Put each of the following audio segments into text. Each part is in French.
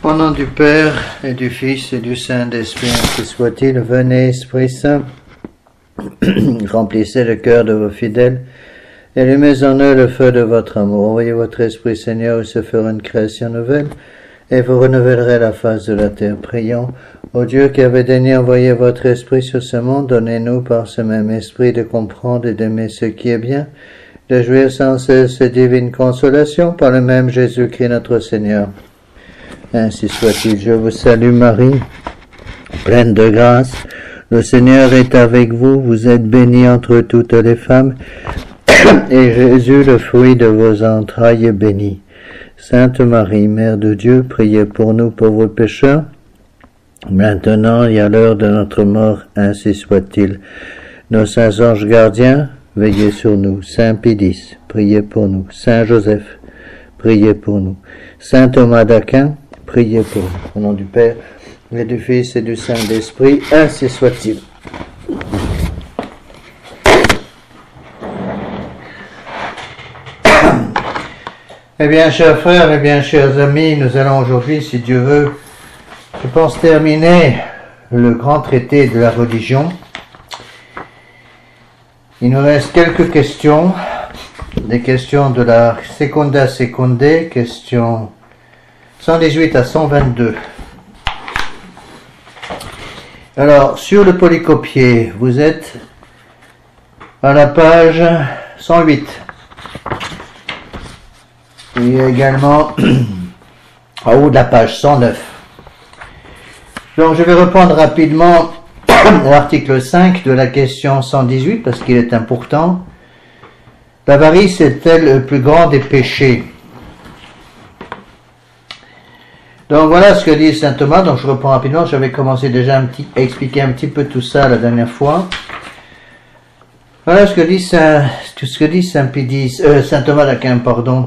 Au nom du Père, et du Fils, et du Saint-Esprit, ainsi soit-il. Venez, Esprit Saint, remplissez le cœur de vos fidèles, et allumez en eux le feu de votre amour. Envoyez votre Esprit, Seigneur, et se fera une création nouvelle, et vous renouvellerez la face de la terre. Prions, ô Dieu qui avez daigné envoyer votre Esprit sur ce monde, donnez-nous par ce même Esprit de comprendre et d'aimer ce qui est bien, de jouir sans cesse de divine consolation par le même Jésus-Christ notre Seigneur. Ainsi soit-il. Je vous salue Marie, pleine de grâce. Le Seigneur est avec vous. Vous êtes bénie entre toutes les femmes. Et Jésus, le fruit de vos entrailles, est béni. Sainte Marie, Mère de Dieu, priez pour nous pauvres pécheurs, maintenant et à l'heure de notre mort. Ainsi soit-il. Nos saints anges gardiens, veillez sur nous. Saint Pie, priez pour nous. Saint Joseph, priez pour nous. Saint Thomas d'Aquin, priez pour nous. Au nom du Père, et du Fils, et du Saint-Esprit, ainsi soit-il. Eh bien, chers frères, et bien, chers amis, nous allons aujourd'hui, si Dieu veut, je pense terminer le grand traité de la religion. Il nous reste quelques questions, des questions de la Secunda Secundae, questions 118 à 122. Alors, sur le polycopier, vous êtes à la page 108. Il y a également en haut de la page 109. Donc, je vais reprendre rapidement l'article 5 de la question 118 parce qu'il est important. L'avarice est-elle le plus grand des péchés? Donc voilà ce que dit saint Thomas, donc je reprends rapidement, j'avais commencé déjà à expliquer un petit peu tout ça la dernière fois. Voilà ce que dit saint Thomas d'Aquin, pardon.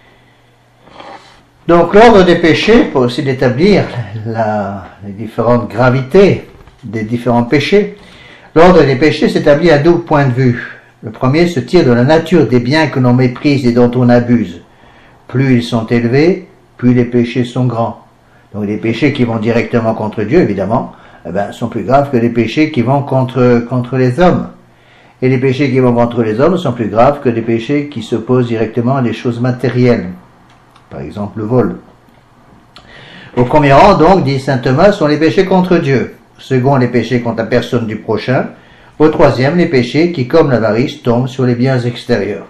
Donc l'ordre des péchés, pour aussi d'établir les différentes gravités des différents péchés, l'ordre des péchés s'établit à deux points de vue. Le premier se tire de la nature des biens que l'on méprise et dont on abuse. Plus ils sont élevés, plus les péchés sont grands. Donc les péchés qui vont directement contre Dieu, évidemment, sont plus graves que les péchés qui vont contre les hommes. Et les péchés qui vont contre les hommes sont plus graves que les péchés qui s'opposent directement à des choses matérielles. Par exemple, le vol. Au premier rang, donc, dit saint Thomas, sont les péchés contre Dieu. Au second, les péchés contre la personne du prochain. Au troisième, les péchés qui, comme l'avarice, tombent sur les biens extérieurs.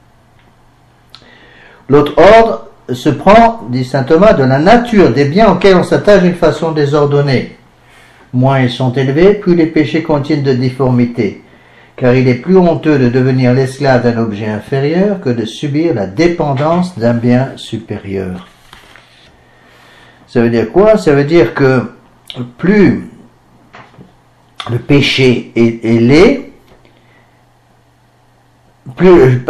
L'autre ordre se prend, dit saint Thomas, de la nature des biens auxquels on s'attache d'une façon désordonnée. Moins ils sont élevés, plus les péchés contiennent de difformité, car il est plus honteux de devenir l'esclave d'un objet inférieur que de subir la dépendance d'un bien supérieur. Ça veut dire quoi? Ça veut dire que plus le péché est laid, plus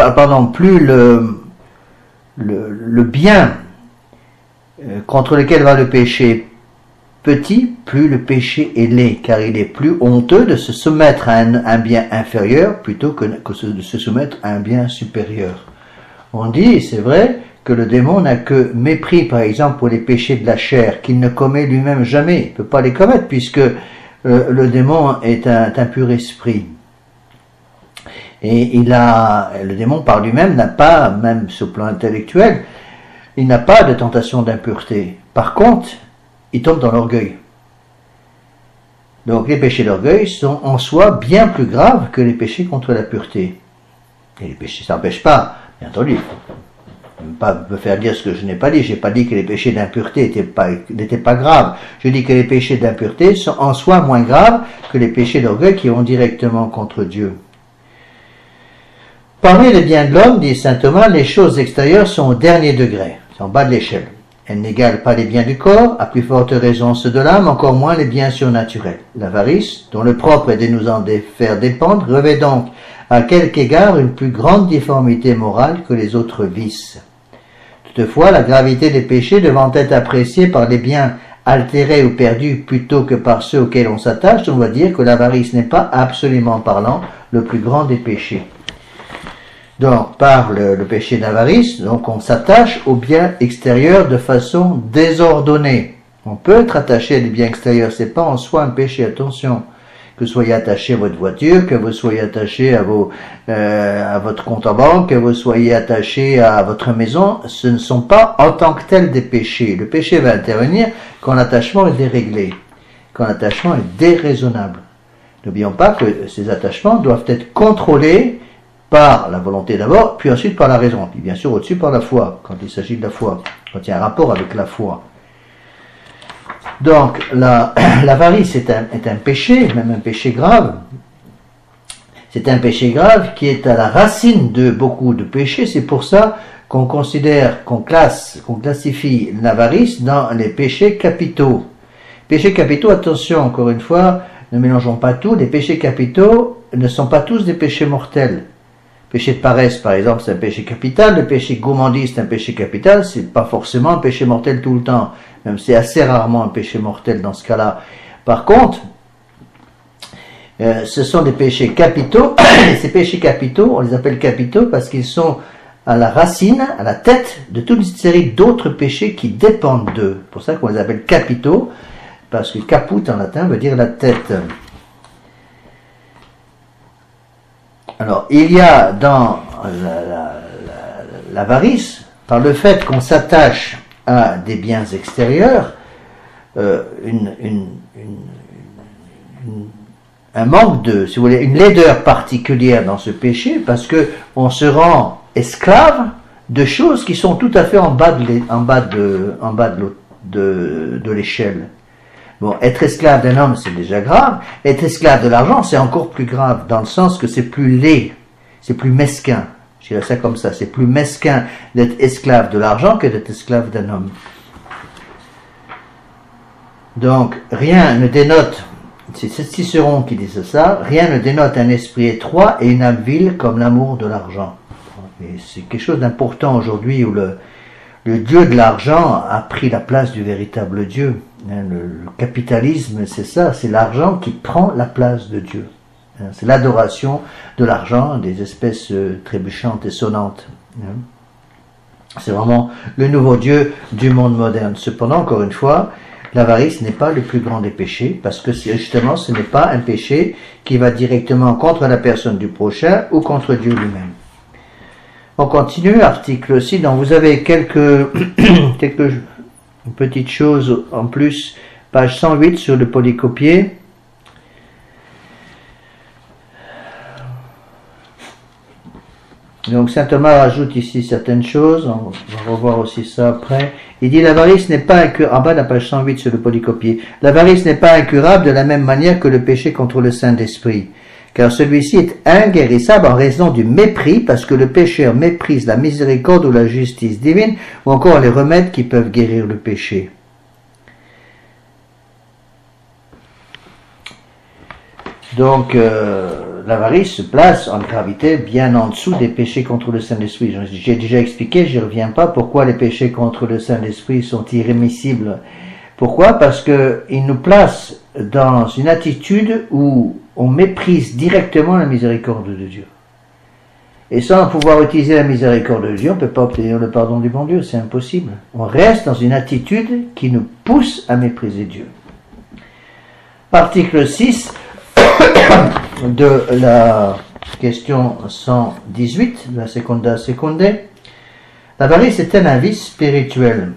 le bien contre lequel va le péché petit, plus le péché est laid, car il est plus honteux de se soumettre à un bien inférieur plutôt que de se soumettre à un bien supérieur. On dit, c'est vrai, que le démon n'a que mépris, par exemple, pour les péchés de la chair, qu'il ne commet lui-même jamais. Il ne peut pas les commettre, puisque le démon est un pur esprit. Et le démon par lui-même n'a pas, même sur le plan intellectuel, il n'a pas de tentation d'impureté. Par contre, il tombe dans l'orgueil. Donc les péchés d'orgueil sont en soi bien plus graves que les péchés contre la pureté. Et les péchés, ça n'empêche pas, bien entendu, ne pas me faire dire ce que je n'ai pas dit. Je n'ai pas dit que les péchés d'impureté n'étaient pas graves. Je dis que les péchés d'impureté sont en soi moins graves que les péchés d'orgueil qui vont directement contre Dieu. Parmi les biens de l'homme, dit saint Thomas, les choses extérieures sont au dernier degré, c'est en bas de l'échelle. Elles n'égalent pas les biens du corps, à plus forte raison ceux de l'âme, encore moins les biens surnaturels. L'avarice, dont le propre est de nous en faire dépendre, revêt donc à quelque égard une plus grande difformité morale que les autres vices. Toutefois, la gravité des péchés devant être appréciée par les biens altérés ou perdus plutôt que par ceux auxquels on s'attache, on va dire que l'avarice n'est pas, absolument parlant, le plus grand des péchés. Donc, par le péché d'avarice, donc on s'attache aux biens extérieurs de façon désordonnée. On peut être attaché à des biens extérieurs, c'est pas en soi un péché, attention. Que vous soyez attaché à votre voiture, que vous soyez attaché à votre compte en banque, que vous soyez attaché à votre maison, ce ne sont pas en tant que tels des péchés. Le péché va intervenir quand l'attachement est déréglé, quand l'attachement est déraisonnable. N'oublions pas que ces attachements doivent être contrôlés par la volonté d'abord, puis ensuite par la raison, puis bien sûr au-dessus par la foi, quand il s'agit de la foi, quand il y a un rapport avec la foi. Donc, l'avarice est un péché, même un péché grave. C'est un péché grave qui est à la racine de beaucoup de péchés. C'est pour ça qu'on considère, qu'on classifie l'avarice dans les péchés capitaux. Péchés capitaux, attention, encore une fois, ne mélangeons pas tout. Les péchés capitaux ne sont pas tous des péchés mortels. Le péché de paresse, par exemple, c'est un péché capital. Le péché gourmandise, c'est un péché capital. C'est pas forcément un péché mortel tout le temps. Même c'est assez rarement un péché mortel dans ce cas-là. Par contre, ce sont des péchés capitaux. Et ces péchés capitaux, on les appelle capitaux parce qu'ils sont à la racine, à la tête de toute une série d'autres péchés qui dépendent d'eux. C'est pour ça qu'on les appelle capitaux, parce que caput en latin veut dire la tête. Alors, il y a dans l'avarice, par le fait qu'on s'attache à des biens extérieurs, un manque de, si vous voulez, une laideur particulière dans ce péché, parce que on se rend esclave de choses qui sont tout à fait en bas de l'échelle. Bon, être esclave d'un homme, c'est déjà grave. Être esclave de l'argent, c'est encore plus grave, dans le sens que c'est plus laid, c'est plus mesquin. Je dirais ça comme ça, c'est plus mesquin d'être esclave de l'argent que d'être esclave d'un homme. Donc, rien ne dénote, c'est Cicéron qui disait ça, rien ne dénote un esprit étroit et une âme vile comme l'amour de l'argent. Et c'est quelque chose d'important aujourd'hui où le Dieu de l'argent a pris la place du véritable Dieu. Le capitalisme, c'est ça, c'est l'argent qui prend la place de Dieu. C'est l'adoration de l'argent, des espèces trébuchantes et sonnantes. C'est vraiment le nouveau Dieu du monde moderne. Cependant, encore une fois, l'avarice n'est pas le plus grand des péchés, parce que justement, ce n'est pas un péché qui va directement contre la personne du prochain ou contre Dieu lui-même. On continue, article 6, donc vous avez quelques petites choses en plus, page 108 sur le polycopier. Donc saint Thomas rajoute ici certaines choses, on va revoir aussi ça après. Il dit l'avarice n'est pas incurable, en bas de la page 108 sur le polycopier, l'avarice n'est pas incurable de la même manière que le péché contre le Saint-Esprit. Car celui-ci est inguérissable en raison du mépris, parce que le pécheur méprise la miséricorde ou la justice divine, ou encore les remèdes qui peuvent guérir le péché. Donc, l'avarice se place en gravité bien en dessous des péchés contre le Saint-Esprit. J'ai déjà expliqué, je ne reviens pas, pourquoi les péchés contre le Saint-Esprit sont irrémissibles. Pourquoi? Parce qu'ils nous placent dans une attitude où on méprise directement la miséricorde de Dieu. Et sans pouvoir utiliser la miséricorde de Dieu, on ne peut pas obtenir le pardon du bon Dieu, c'est impossible. On reste dans une attitude qui nous pousse à mépriser Dieu. Article 6 de la question 118, de la Seconda Seconde. L'avarice est un vice spirituel.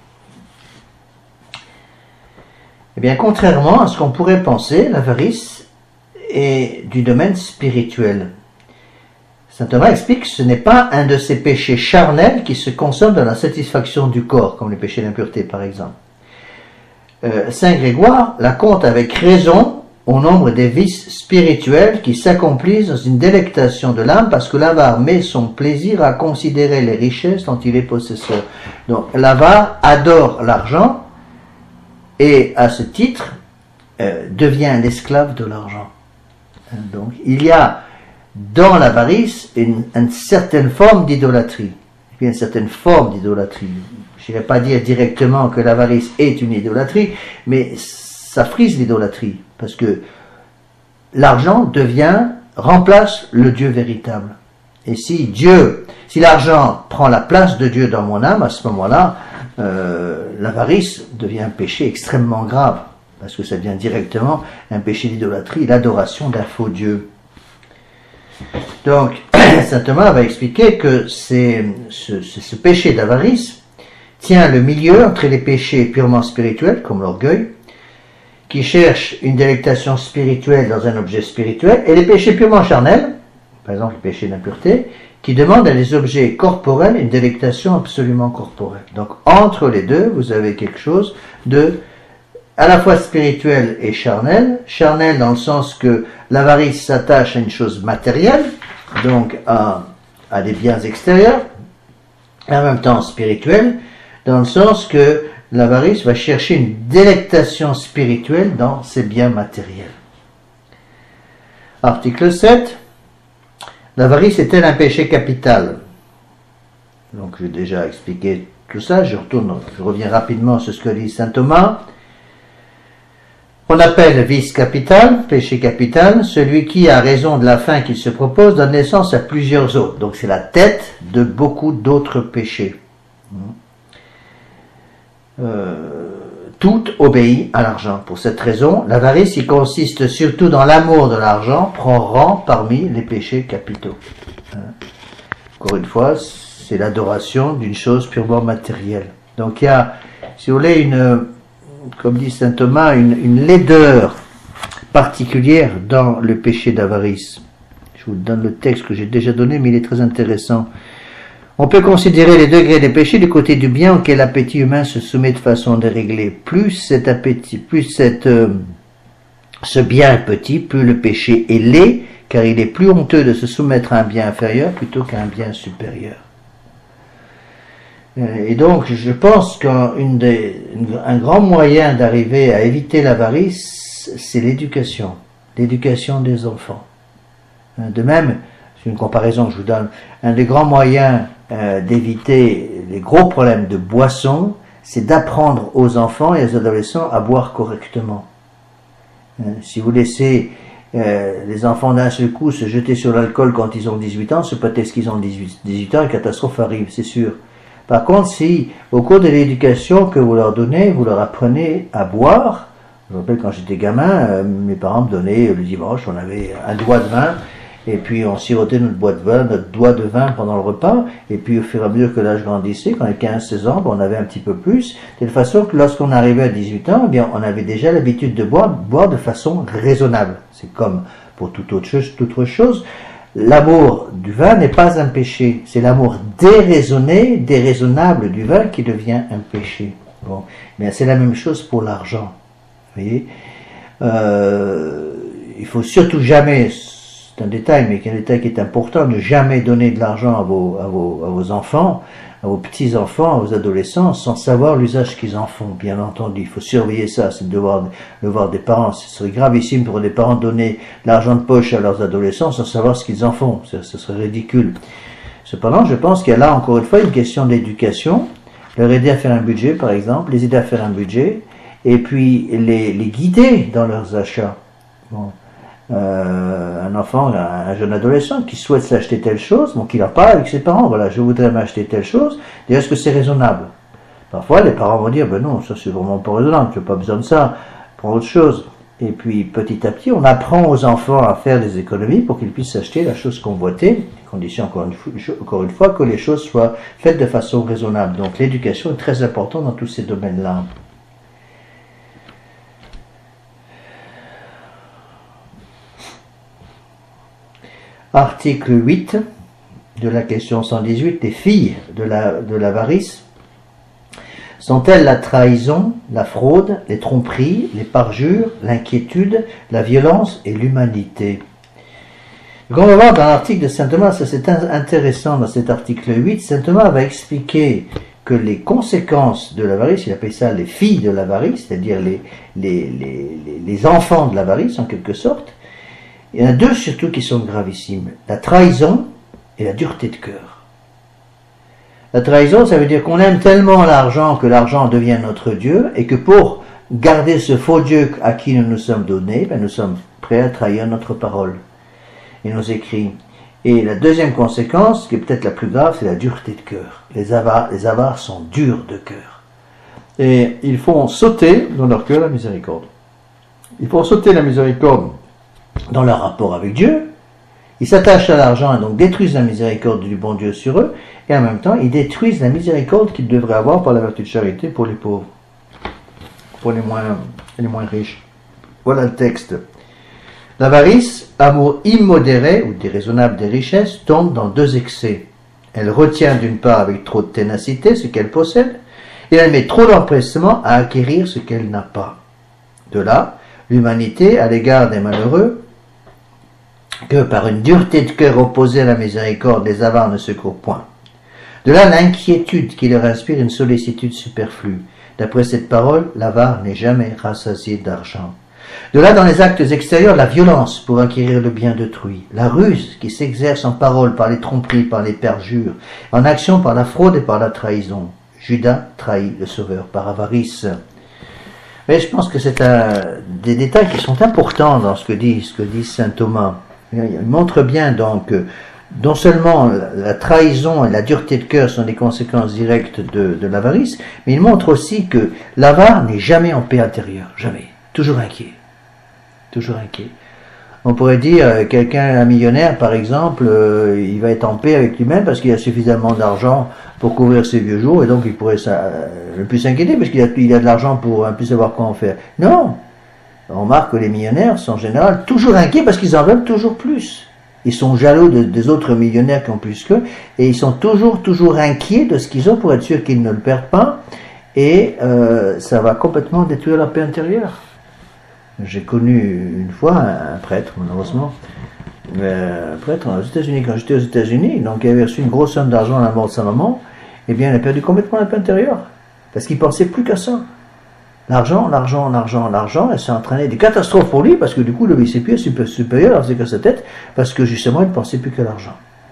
Eh bien, contrairement à ce qu'on pourrait penser, l'avarice est du domaine spirituel. Saint Thomas explique que ce n'est pas un de ces péchés charnels qui se consomment dans la satisfaction du corps, comme les péchés d'impureté par exemple. Saint Grégoire la compte avec raison au nombre des vices spirituels qui s'accomplissent dans une délectation de l'âme, parce que l'avare met son plaisir à considérer les richesses dont il est possesseur. Donc l'avare adore l'argent, et à ce titre devient l'esclave de l'argent. Donc il y a dans l'avarice une certaine forme d'idolâtrie. Une certaine forme d'idolâtrie. Je n'irai pas dire directement que l'avarice est une idolâtrie, mais ça frise l'idolâtrie, parce que l'argent remplace le Dieu véritable. Et si l'argent prend la place de Dieu dans mon âme, à ce moment-là, l'avarice devient un péché extrêmement grave, parce que ça devient directement un péché d'idolâtrie, l'adoration d'un faux Dieu. Donc, saint Thomas va expliquer que ce péché d'avarice tient le milieu entre les péchés purement spirituels, comme l'orgueil, qui cherche une délectation spirituelle dans un objet spirituel, et les péchés purement charnels, par exemple le péché d'impureté, qui demandent à des objets corporels une délectation absolument corporelle. Donc entre les deux, vous avez quelque chose de à la fois spirituel et charnel. Charnel dans le sens que l'avarice s'attache à une chose matérielle, donc à des biens extérieurs, et en même temps spirituel, dans le sens que l'avarice va chercher une délectation spirituelle dans ses biens matériels. Article 7. L'avarice est-elle un péché capital? Donc j'ai déjà expliqué tout ça, je reviens rapidement sur ce que dit saint Thomas. On appelle vice capital, péché capital, celui qui, à raison de la fin qu'il se propose, donne naissance à plusieurs autres. Donc c'est la tête de beaucoup d'autres péchés. Tout obéit à l'argent. Pour cette raison, l'avarice, qui consiste surtout dans l'amour de l'argent, prend rang parmi les péchés capitaux. Encore une fois, c'est l'adoration d'une chose purement matérielle. Donc il y a, si vous voulez, comme dit saint Thomas, une laideur particulière dans le péché d'avarice. Je vous donne le texte que j'ai déjà donné, mais il est très intéressant. On peut considérer les degrés des péchés du côté du bien auquel l'appétit humain se soumet de façon déréglée. Plus cet appétit, ce bien est petit, plus le péché est laid, car il est plus honteux de se soumettre à un bien inférieur plutôt qu'à un bien supérieur. Et donc, je pense qu'un grand moyen d'arriver à éviter l'avarice, c'est l'éducation des enfants. De même, c'est une comparaison que je vous donne, un des grands moyens d'éviter les gros problèmes de boisson, c'est d'apprendre aux enfants et aux adolescents à boire correctement. Si vous laissez les enfants d'un seul coup se jeter sur l'alcool quand ils ont 18 ans, c'est peut-être qu'ils ont 18 ans, une catastrophe arrive, c'est sûr. Par contre, si au cours de l'éducation que vous leur donnez, vous leur apprenez à boire, je me rappelle quand j'étais gamin, mes parents me donnaient le dimanche, on avait un doigt de vin, et puis on sirotait notre doigt de vin pendant le repas, et puis au fur et à mesure que l'âge grandissait, quand on avait 15-16 ans, on avait un petit peu plus, de telle façon que lorsqu'on arrivait à 18 ans, eh bien, on avait déjà l'habitude de boire de façon raisonnable. C'est comme pour toute autre chose. L'amour du vin n'est pas un péché, c'est l'amour déraisonné, déraisonnable du vin qui devient un péché. Bon, mais c'est la même chose pour l'argent. Vous voyez, il faut surtout jamais, c'est un détail, mais un détail qui est important, ne jamais donner de l'argent à vos enfants, à vos petits-enfants, à vos adolescents, sans savoir l'usage qu'ils en font, bien entendu. Il faut surveiller ça, c'est le devoir des parents. Ce serait gravissime pour des parents de donner de l'argent de poche à leurs adolescents sans savoir ce qu'ils en font. Ce serait ridicule. Cependant, je pense qu'il y a là, encore une fois, une question d'éducation. Leur aider à faire un budget, par exemple, les aider à faire un budget, et puis les guider dans leurs achats. Bon. Un enfant, un jeune adolescent qui souhaite s'acheter telle chose, bon, qu'il en parle avec ses parents, voilà, je voudrais m'acheter telle chose, déjà est-ce que c'est raisonnable? Parfois les parents vont dire, ben non, ça c'est vraiment pas raisonnable, tu n'as pas besoin de ça, prends autre chose. Et puis petit à petit, on apprend aux enfants à faire des économies pour qu'ils puissent acheter la chose convoitée, condition encore une fois que les choses soient faites de façon raisonnable. Donc l'éducation est très importante dans tous ces domaines-là. Article 8 de la question 118, les filles de l'avarice sont-elles la trahison, la fraude, les tromperies, les parjures, l'inquiétude, la violence et l'humanité? Donc on va voir dans l'article de saint Thomas, ça c'est intéressant dans cet article 8, saint Thomas va expliquer que les conséquences de l'avarice, il appelle ça les filles de l'avarice, c'est-à-dire les enfants de l'avarice en quelque sorte. Il y en a deux surtout qui sont gravissimes, la trahison et la dureté de cœur. La trahison, ça veut dire qu'on aime tellement l'argent que l'argent devient notre Dieu, et que pour garder ce faux Dieu à qui nous nous sommes donnés, ben nous sommes prêts à trahir notre parole et nos écrits. Et la deuxième conséquence, qui est peut-être la plus grave, c'est la dureté de cœur. Les avares sont durs de cœur. Et ils font sauter dans leur cœur la miséricorde. Ils font sauter la miséricorde dans leur rapport avec Dieu. Ils s'attachent à l'argent et donc détruisent la miséricorde du bon Dieu sur eux. Et en même temps, ils détruisent la miséricorde qu'ils devraient avoir par la vertu de charité pour les pauvres, pour les moins riches. Voilà le texte. L'avarice, amour immodéré ou déraisonnable des richesses, tombe dans deux excès. Elle retient d'une part avec trop de ténacité ce qu'elle possède, et elle met trop d'empressement à acquérir ce qu'elle n'a pas. De là, l'humanité à l'égard des malheureux, que par une dureté de cœur opposée à la miséricorde, les avares ne secourent point. De là l'inquiétude qui leur inspire une sollicitude superflue. D'après cette parole, l'avare n'est jamais rassasié d'argent. De là dans les actes extérieurs, la violence pour acquérir le bien d'autrui, la ruse qui s'exerce en parole par les tromperies, par les perjures, en action par la fraude et par la trahison. Judas trahit le Sauveur par avarice. Mais je pense que c'est des détails qui sont importants dans ce que dit saint Thomas. Il montre bien donc que non seulement la trahison et la dureté de cœur sont des conséquences directes de l'avarice, mais il montre aussi que l'avare n'est jamais en paix intérieure, jamais, toujours inquiet. Toujours inquiet. On pourrait dire, quelqu'un, un millionnaire par exemple, il va être en paix avec lui-même parce qu'il a suffisamment d'argent pour couvrir ses vieux jours et donc il pourrait ne plus s'inquiéter parce qu'il a de l'argent pour ne plus savoir quoi en faire. Non! On remarque que les millionnaires sont en général toujours inquiets parce qu'ils en veulent toujours plus. Ils sont jaloux des autres millionnaires qui ont plus qu'eux et ils sont toujours inquiets de ce qu'ils ont pour être sûrs qu'ils ne le perdent pas et ça va complètement détruire leur paix intérieure. J'ai connu une fois un prêtre, malheureusement, un prêtre aux États-Unis, quand j'étais aux États-Unis, donc il avait reçu une grosse somme d'argent à la mort de sa maman, et bien il a perdu complètement la paix intérieure, parce qu'il pensait plus qu'à ça. L'argent, et ça entraînait des catastrophes pour lui, parce que du coup, le BCP est supérieur alors c'est qu'à sa tête, parce que justement, il ne pensait plus qu'à l'argent.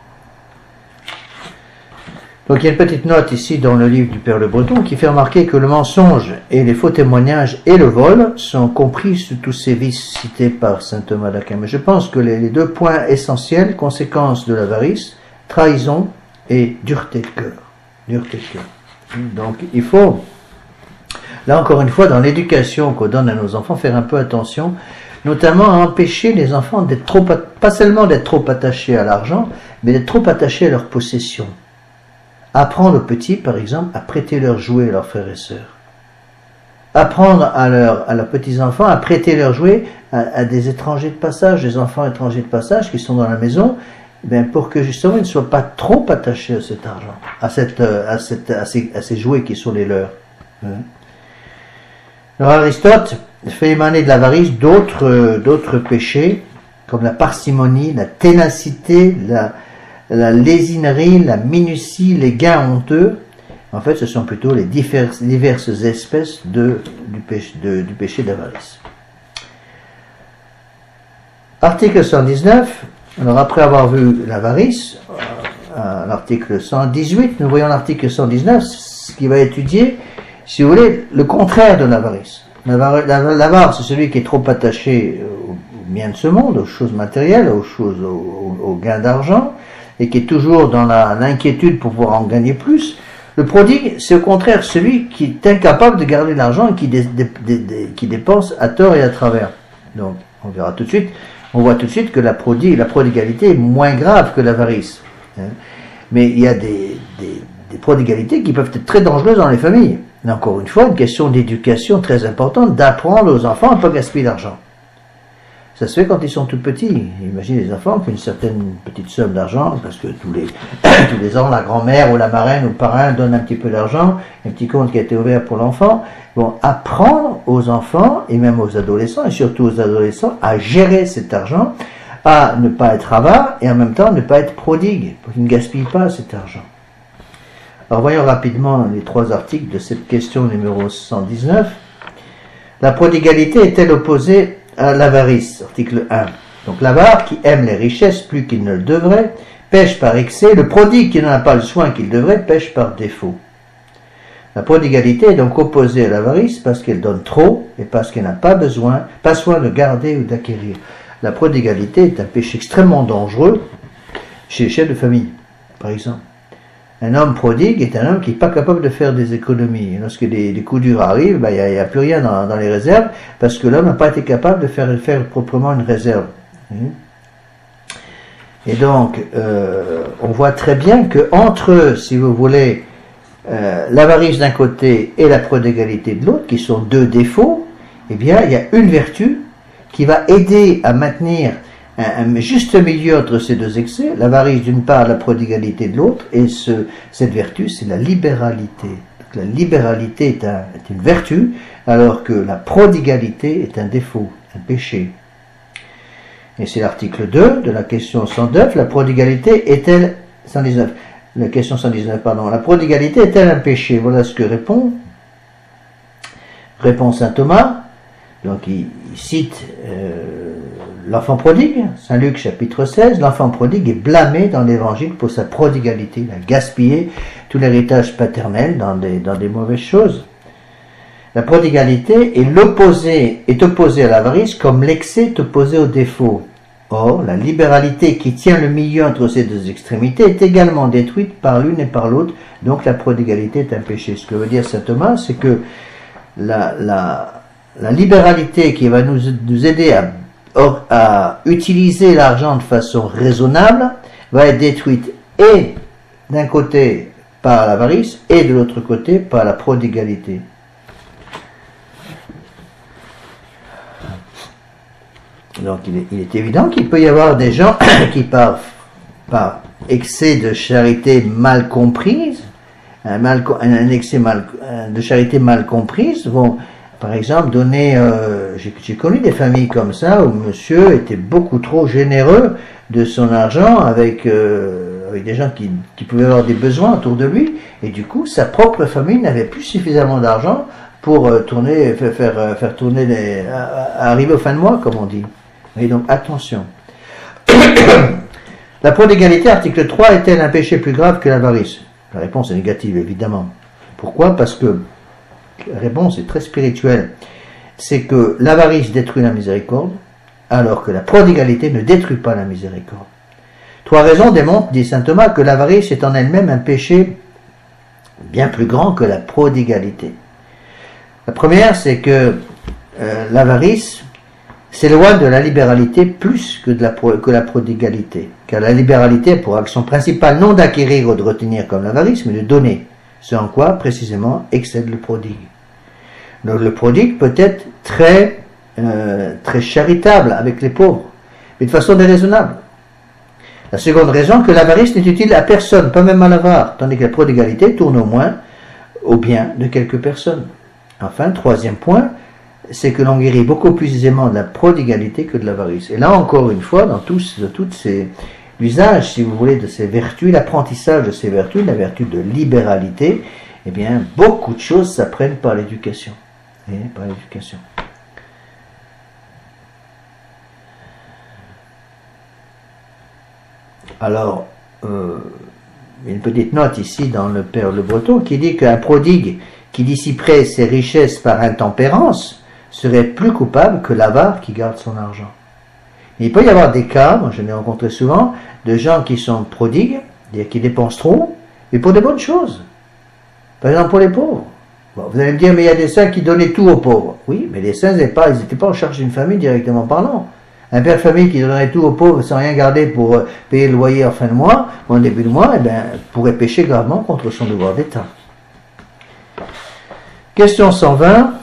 Donc il y a une petite note ici dans le livre du Père Le Breton qui fait remarquer que le mensonge et les faux témoignages et le vol sont compris sous tous ces vices cités par saint Thomas d'Aquin. Mais je pense que les deux points essentiels, conséquences de l'avarice, trahison et dureté de cœur. Dureté de cœur. Donc il faut, là encore une fois, dans l'éducation qu'on donne à nos enfants, faire un peu attention, notamment à empêcher les enfants d'être trop, pas seulement d'être trop attachés à l'argent, mais d'être trop attachés à leur possession. Apprendre aux petits, par exemple, à prêter leurs jouets à leurs frères et sœurs. Apprendre à leurs petits-enfants à prêter leurs jouets à des étrangers de passage, des enfants étrangers de passage qui sont dans la maison, pour que justement ils ne soient pas trop attachés à cet argent, à ces jouets qui sont les leurs. Alors Aristote fait émaner de l'avarice d'autres péchés, comme la parcimonie, la ténacité, la lésinerie, la minutie, les gains honteux. En fait, ce sont plutôt les diverses espèces du péché d'avarice. Article 119. Alors, après avoir vu l'avarice, l'article 118, nous voyons l'article 119, ce qui va étudier, si vous voulez, le contraire de l'avarice. L'avare, c'est celui qui est trop attaché aux biens de ce monde, aux choses matérielles, aux gains d'argent, et qui est toujours dans l'inquiétude pour pouvoir en gagner plus. Le prodigue, c'est au contraire celui qui est incapable de garder l'argent et qui dépense à tort et à travers. Donc, on voit tout de suite que la prodigalité est moins grave que l'avarice. Mais il y a des prodigalités qui peuvent être très dangereuses dans les familles. Et encore une fois, une question d'éducation très importante, d'apprendre aux enfants à ne pas gaspiller l'argent. Ça se fait quand ils sont tout petits. Imaginez les enfants qui ont une certaine petite somme d'argent, parce que tous les ans, la grand-mère ou la marraine ou le parrain donne un petit peu d'argent, un petit compte qui a été ouvert pour l'enfant. Bon, apprendre aux enfants, et même aux adolescents, et surtout aux adolescents, à gérer cet argent, à ne pas être avare, et en même temps ne pas être prodigue, pour qu'ils ne gaspillent pas cet argent. Alors voyons rapidement les 3 articles de cette question numéro 119. La prodigalité est-elle opposée à l'avarice, article 1. Donc l'avare qui aime les richesses plus qu'il ne le devrait, pêche par excès. Le prodigue qui n'en a pas le soin qu'il devrait, pêche par défaut. La prodigalité est donc opposée à l'avarice parce qu'elle donne trop et parce qu'elle n'a pas soin de garder ou d'acquérir. La prodigalité est un péché extrêmement dangereux chez les chefs de famille, par exemple. Un homme prodigue est un homme qui n'est pas capable de faire des économies. Et lorsque des coups durs arrivent, il n'y a plus rien dans les réserves, parce que l'homme n'a pas été capable de faire proprement une réserve. Et donc, on voit très bien que entre, si vous voulez, l'avarice d'un côté et la prodigalité de l'autre, qui sont deux défauts, eh bien, il y a une vertu qui va aider à maintenir un juste milieu entre ces deux excès, l'avarice d'une part, la prodigalité de l'autre, et cette vertu, c'est la libéralité. Donc, la libéralité est une vertu, alors que la prodigalité est un défaut, un péché. Et c'est l'article 2 de la question 109, la prodigalité est-elle, 119, la question 119, pardon, la prodigalité est-elle un péché? Voilà ce que répond saint Thomas. Donc il cite l'enfant prodigue, Saint Luc chapitre 16, l'enfant prodigue est blâmé dans l'évangile pour sa prodigalité, il a gaspillé tout l'héritage paternel dans des mauvaises choses. La prodigalité est opposée à l'avarice comme l'excès est opposé au défaut. Or, la libéralité qui tient le milieu entre ces deux extrémités est également détruite par l'une et par l'autre, donc la prodigalité est un péché. Ce que veut dire saint Thomas, c'est que la libéralité qui va nous aider à utiliser l'argent de façon raisonnable va être détruite et d'un côté par l'avarice et de l'autre côté par la prodigalité. Donc il est évident qu'il peut y avoir des gens qui par excès de charité mal comprise, un excès de charité mal comprise vont par exemple donner, j'ai connu des familles comme ça où monsieur était beaucoup trop généreux de son argent avec des gens qui pouvaient avoir des besoins autour de lui, et du coup sa propre famille n'avait plus suffisamment d'argent pour faire tourner arriver au fin de mois, comme on dit. Et donc attention. La prodigalité, article 3, est-elle un péché plus grave que l'avarice? La réponse est négative, évidemment. Pourquoi? Parce que la réponse est très spirituelle. C'est que l'avarice détruit la miséricorde, alors que la prodigalité ne détruit pas la miséricorde. 3 raisons démontrent, dit saint Thomas, que l'avarice est en elle-même un péché bien plus grand que la prodigalité. La première, c'est que l'avarice s'éloigne de la libéralité plus que la prodigalité. Car la libéralité a pour action principale non d'acquérir ou de retenir comme l'avarice, mais de donner. Ce en quoi, précisément, excède le prodigue. Donc le prodigue peut être très charitable avec les pauvres, mais de façon déraisonnable. La seconde raison, que l'avarice n'est utile à personne, pas même à l'avare, tandis que la prodigalité tourne au moins au bien de quelques personnes. Enfin, troisième point, c'est que l'on guérit beaucoup plus aisément de la prodigalité que de l'avarice. Et là, encore une fois, dans toutes ces l'usage, si vous voulez, de ces vertus, l'apprentissage de ces vertus, la vertu de libéralité, eh bien, beaucoup de choses s'apprennent par l'éducation. Par l'éducation. Alors, une petite note ici dans le Père Le Breton qui dit qu'un prodigue qui dissiperait ses richesses par intempérance serait plus coupable que l'avare qui garde son argent. Il peut y avoir des cas, moi je l'ai rencontré souvent, de gens qui sont prodigues, c'est-à-dire qui dépensent trop, mais pour des bonnes choses. Par exemple pour les pauvres. Bon, vous allez me dire, mais il y a des saints qui donnaient tout aux pauvres. Oui, mais les saints, ils n'étaient pas en charge d'une famille directement parlant. Un père de famille qui donnerait tout aux pauvres sans rien garder pour payer le loyer en fin de mois, ou en début de mois, eh bien, pourrait pécher gravement contre son devoir d'État. Question 120.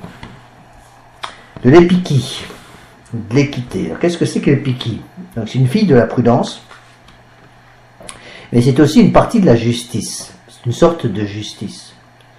De l'épiquie, de l'équité. Qu'est-ce que c'est que l'épiquie? Donc c'est une fille de la prudence, mais c'est aussi une partie de la justice. C'est une sorte de justice.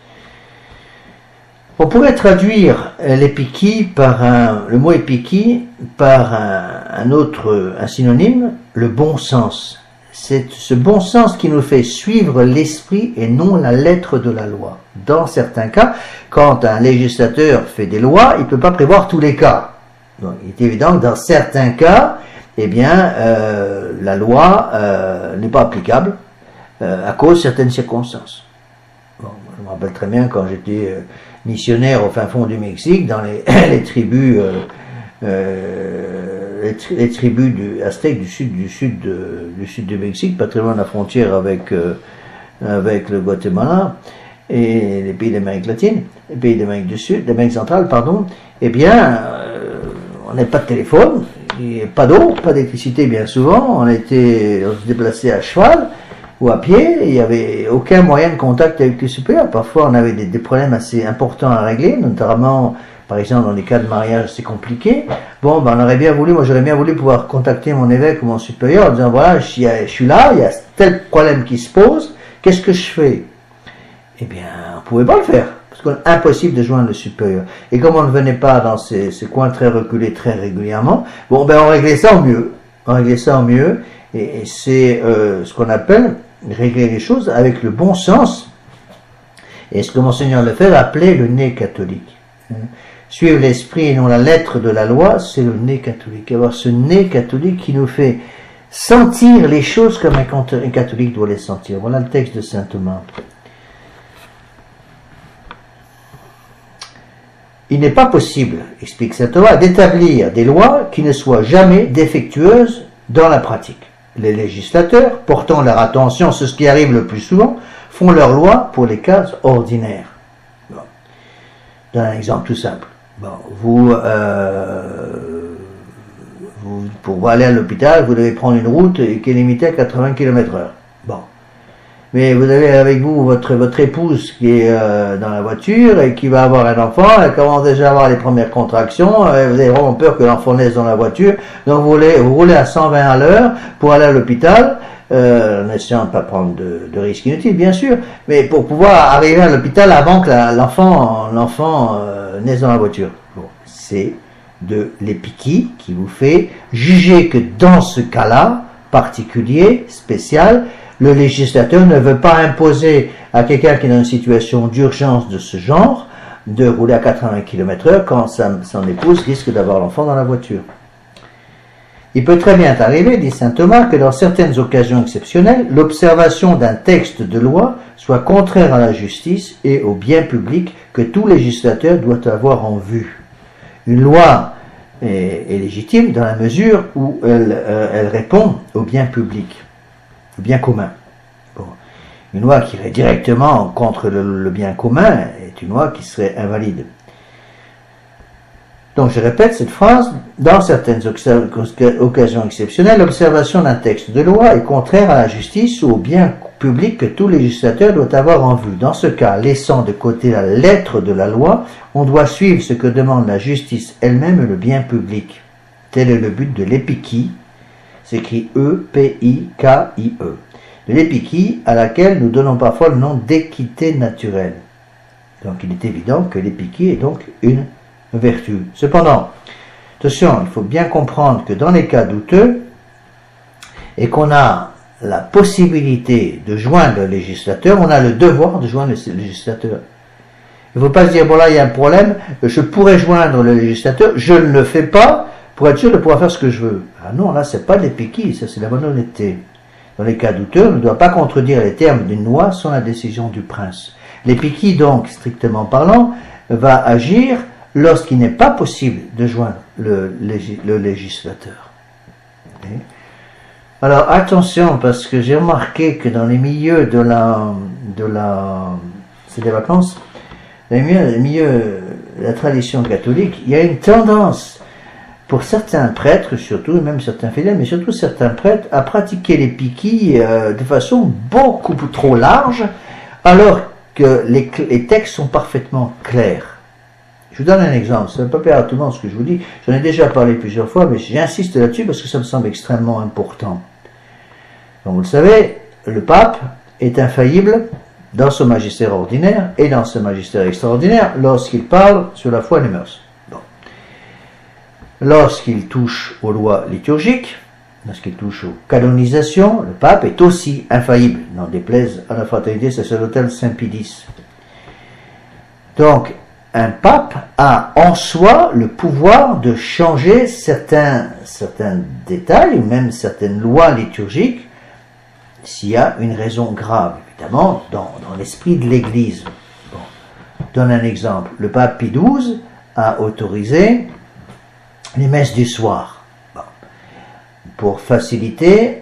On pourrait traduire l'épiquie par le mot épiquie par un synonyme, le bon sens. C'est ce bon sens qui nous fait suivre l'esprit et non la lettre de la loi. Dans certains cas, quand un législateur fait des lois, il ne peut pas prévoir tous les cas. Donc, il est évident que dans certains cas, eh bien, la loi n'est pas applicable à cause de certaines circonstances. Bon, je me rappelle très bien quand j'étais missionnaire au fin fond du Mexique, dans les tribus les tribus aztèques du sud du Mexique, pas très loin de la frontière avec le Guatemala et les pays d'Amérique latine, les pays d'Amérique du Sud, d'Amérique centrale, pardon. Eh bien, on n'avait pas de téléphone, et pas d'eau, pas d'électricité bien souvent. On se déplaçait à cheval ou à pied. Il n'y avait aucun moyen de contact avec les supérieurs. Parfois, on avait des problèmes assez importants à régler, notamment, par exemple, dans les cas de mariage assez compliqués. Bon, ben, moi j'aurais bien voulu pouvoir contacter mon évêque ou mon supérieur en disant, voilà, je suis là, il y a tel problème qui se pose, qu'est-ce que je fais? Eh bien, on ne pouvait pas le faire, parce qu'on est impossible de joindre le supérieur. Et comme on ne venait pas dans ces coins très reculés très régulièrement, bon, ben, on réglait ça au mieux. Et c'est ce qu'on appelle régler les choses avec le bon sens. Et ce que Monseigneur Lefebvre appelait le nez catholique. Suivre l'esprit et non la lettre de la loi, c'est le nez catholique. Avoir ce nez catholique qui nous fait sentir les choses comme un catholique doit les sentir. Voilà le texte de saint Thomas. Il n'est pas possible, explique saint Thomas, d'établir des lois qui ne soient jamais défectueuses dans la pratique. Les législateurs, portant leur attention sur ce qui arrive le plus souvent, font leurs lois pour les cas ordinaires. Bon. Je donne un exemple tout simple. Bon, pour aller à l'hôpital, vous devez prendre une route qui est limitée à 80 km/h. Bon. Mais vous avez avec vous votre épouse qui est dans la voiture et qui va avoir un enfant, elle commence déjà à avoir les premières contractions, vous avez vraiment peur que l'enfant naisse dans la voiture, donc vous roulez à 120 à l'heure pour aller à l'hôpital, en essayant de ne pas prendre de risques inutiles bien sûr, mais pour pouvoir arriver à l'hôpital avant que l'enfant naisse dans la voiture. Bon, c'est de l'épiquie qui vous fait juger que dans ce cas-là, particulier, spécial, le législateur ne veut pas imposer à quelqu'un qui est dans une situation d'urgence de ce genre de rouler à 80 km/h quand son épouse risque d'avoir l'enfant dans la voiture. Il peut très bien arriver, dit saint Thomas, que dans certaines occasions exceptionnelles, l'observation d'un texte de loi soit contraire à la justice et au bien public que tout législateur doit avoir en vue. Une loi est légitime dans la mesure où elle répond au bien public. Le bien commun. Bon. Une loi qui irait directement contre le bien commun est une loi qui serait invalide. Donc je répète cette phrase, dans certaines occasions exceptionnelles, l'observation d'un texte de loi est contraire à la justice ou au bien public que tout législateur doit avoir en vue. Dans ce cas, laissant de côté la lettre de la loi, on doit suivre ce que demande la justice elle-même et le bien public. Tel est le but de l'épiquie, s'écrit E-P-I-K-I-E. De l'épiquie à laquelle nous donnons parfois le nom d'équité naturelle. Donc il est évident que l'épiquie est donc une vertu. Cependant, attention, il faut bien comprendre que dans les cas douteux, et qu'on a la possibilité de joindre le législateur, on a le devoir de joindre le législateur. Il ne faut pas se dire, bon là il y a un problème, je pourrais joindre le législateur, je ne le fais pas, pour être sûr de pouvoir faire ce que je veux. Ah non, là, c'est pas de l'épiquie, ça c'est la bonne honnêteté. Dans les cas douteux, on ne doit pas contredire les termes d'une loi sans la décision du prince. L'épiquie, donc, strictement parlant, va agir lorsqu'il n'est pas possible de joindre le législateur. Okay. Alors, attention, parce que j'ai remarqué que dans les milieux c'est des vacances, dans les milieux de la tradition catholique, il y a une tendance pour certains prêtres, surtout, même certains fidèles, mais surtout certains prêtres, à pratiquer l'épiquie de façon beaucoup trop large, alors que les textes sont parfaitement clairs. Je vous donne un exemple, ça ne va pas plaire à tout le monde ce que je vous dis, j'en ai déjà parlé plusieurs fois, mais j'insiste là-dessus parce que ça me semble extrêmement important. Donc vous le savez, le pape est infaillible dans son magistère ordinaire et dans ce magistère extraordinaire lorsqu'il parle sur la foi et les mœurs. Lorsqu'il touche aux lois liturgiques, lorsqu'il touche aux canonisations, le pape est aussi infaillible, n'en déplaise à la fraternité sacerdotale Saint-Pie X. Donc, un pape a en soi le pouvoir de changer certains détails, ou même certaines lois liturgiques, s'il y a une raison grave, évidemment, dans l'esprit de l'Église. Bon. Je donne un exemple. Le pape Pie XII a autorisé les messes du soir. Bon. pour faciliter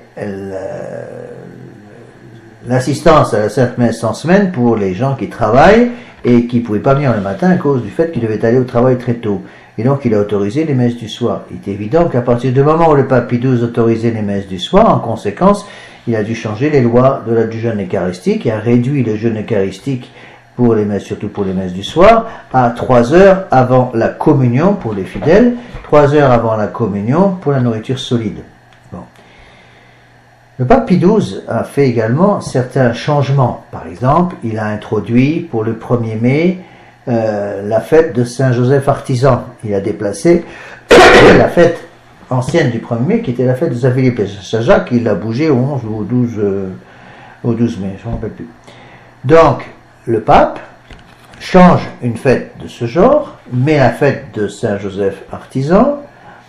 l'assistance à la Sainte Messe en semaine pour les gens qui travaillent et qui ne pouvaient pas venir le matin à cause du fait qu'ils devaient aller au travail très tôt. Et donc il a autorisé les messes du soir. Il est évident qu'à partir du moment où le pape Pie XII autorisait les messes du soir, en conséquence, il a dû changer les lois du jeûne eucharistique et a réduit le jeûne eucharistique pour les messes, surtout pour les messes du soir, à 3 heures avant la communion pour les fidèles, 3 heures avant la communion pour la nourriture solide. Bon. Le pape Pie XII a fait également certains changements. Par exemple, il a introduit pour le 1er mai la fête de Saint-Joseph Artisan. Il a déplacé la fête ancienne du 1er mai qui était la fête de Saint-Philippe et Saint-Jacques. Il l'a bougé au 11 ou au 12 mai, je ne me rappelle plus. Donc, le pape change une fête de ce genre, met la fête de Saint-Joseph Artisan,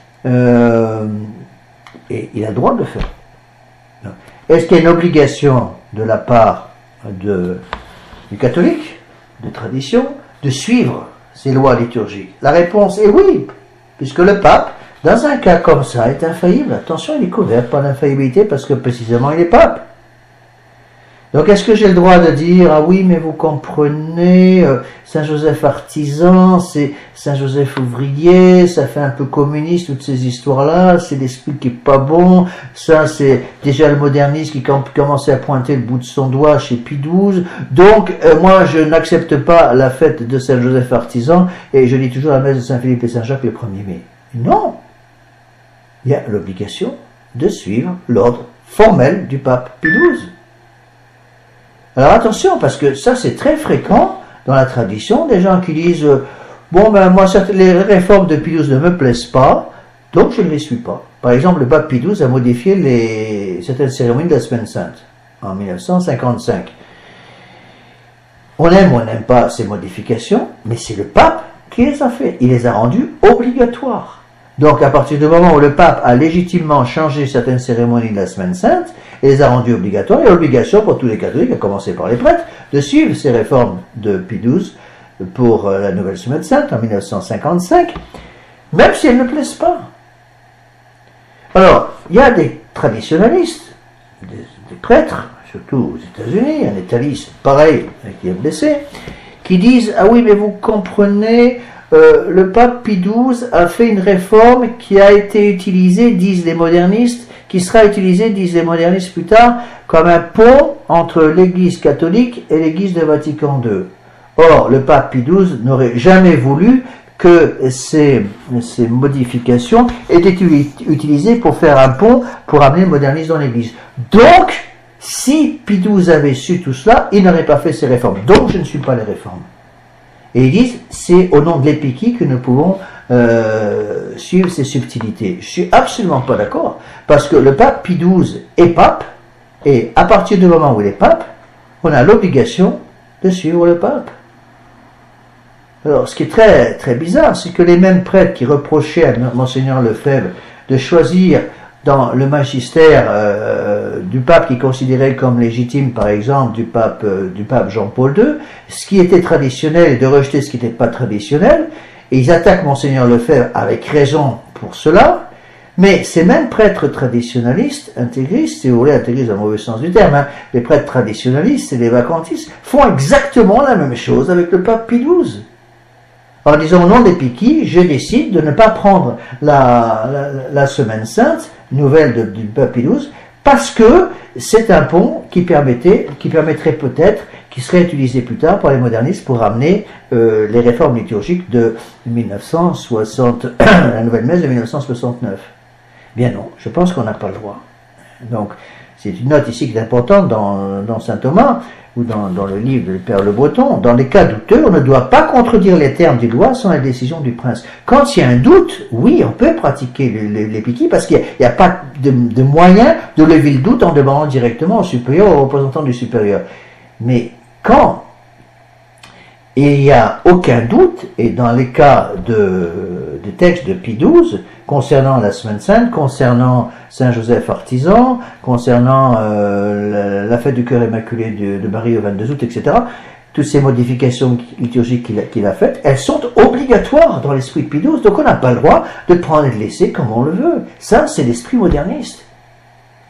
et il a le droit de le faire. Est-ce qu'il y a une obligation de la part du catholique, de tradition, de suivre ces lois liturgiques? La réponse est oui, puisque le pape, dans un cas comme ça, est infaillible. Attention, il est couvert par l'infaillibilité parce que précisément il est pape. Donc est-ce que j'ai le droit de dire, ah oui, mais vous comprenez, Saint-Joseph Artisan, c'est Saint-Joseph Ouvrier, ça fait un peu communiste, toutes ces histoires-là, c'est l'esprit qui est pas bon, ça c'est déjà le modernisme qui commençait à pointer le bout de son doigt chez Pie XII, donc moi je n'accepte pas la fête de Saint-Joseph Artisan, et je lis toujours la messe de Saint-Philippe et Saint-Jacques le 1er mai. Non! Il y a l'obligation de suivre l'ordre formel du pape Pie XII. Alors attention, parce que ça c'est très fréquent dans la tradition, des gens qui disent bon ben moi les réformes de Pie XII ne me plaisent pas, donc je ne les suis pas. Par exemple, le pape Pie XII a modifié certaines cérémonies de la Semaine Sainte en 1955. On aime ou on n'aime pas ces modifications, mais c'est le pape qui les a fait. Il les a rendues obligatoires. Donc à partir du moment où le pape a légitimement changé certaines cérémonies de la Semaine Sainte, et les a rendues obligatoires, il y a obligation pour tous les catholiques, à commencer par les prêtres, de suivre ces réformes de Pie XII pour la nouvelle Semaine Sainte en 1955, même si elles ne plaisent pas. Alors, il y a des traditionalistes, des prêtres, surtout aux États-Unis, en Italie c'est pareil, qui est blessé, qui disent, ah oui, mais vous comprenez, le pape Pie XII a fait une réforme qui a été utilisée, disent les modernistes, qui sera utilisée, disent les modernistes plus tard, comme un pont entre l'Église catholique et l'Église de Vatican II. Or, le pape Pie XII n'aurait jamais voulu que ces modifications aient été utilisées pour faire un pont, pour amener le modernisme dans l'Église. Donc, si Pie XII avait su tout cela, il n'aurait pas fait ces réformes. Donc, je ne suis pas les réformes. Et ils disent, c'est au nom de l'épiquie que nous pouvons suivre ces subtilités. Je suis absolument pas d'accord, parce que le pape Pie XII est pape, et à partir du moment où il est pape, on a l'obligation de suivre le pape. Alors, ce qui est très, très bizarre, c'est que les mêmes prêtres qui reprochaient à Monseigneur Lefebvre de choisir dans le magistère du pape qui considérait comme légitime, par exemple, du pape Jean-Paul II, ce qui était traditionnel et de rejeter ce qui n'était pas traditionnel, et ils attaquent Monseigneur Lefebvre avec raison pour cela, mais ces mêmes prêtres traditionnalistes, intégristes, si vous voulez, intégristes dans le mauvais sens du terme, hein, les prêtres traditionnalistes et les vacantistes font exactement la même chose avec le pape Pie XII. En disant au nom de l'épiquie, je décide de ne pas prendre la Semaine Sainte, nouvelle du pape Pie XII, parce que c'est un pont qui permettrait peut-être, qui serait utilisé plus tard par les modernistes pour ramener les réformes liturgiques de 1960, la nouvelle messe de 1969. Bien non, je pense qu'on n'a pas le droit. Donc, c'est une note ici qui est importante dans saint Thomas, ou dans le livre du Père Le Breton. Dans les cas douteux, on ne doit pas contredire les termes du loi sans la décision du prince. Quand il y a un doute, oui, on peut pratiquer l'épiquie, parce qu'il n'y a pas de moyen de lever le doute en demandant directement au supérieur, au représentant du supérieur. Mais quand il n'y a aucun doute, et dans les cas des textes de Pie XII, concernant la Semaine Sainte, concernant Saint-Joseph Artisan, concernant la fête du cœur immaculé de Marie au 22 août, etc., toutes ces modifications liturgiques qu'il a faites, elles sont obligatoires dans l'esprit de Pie XII, donc on n'a pas le droit de prendre et de laisser comme on le veut. Ça, c'est l'esprit moderniste.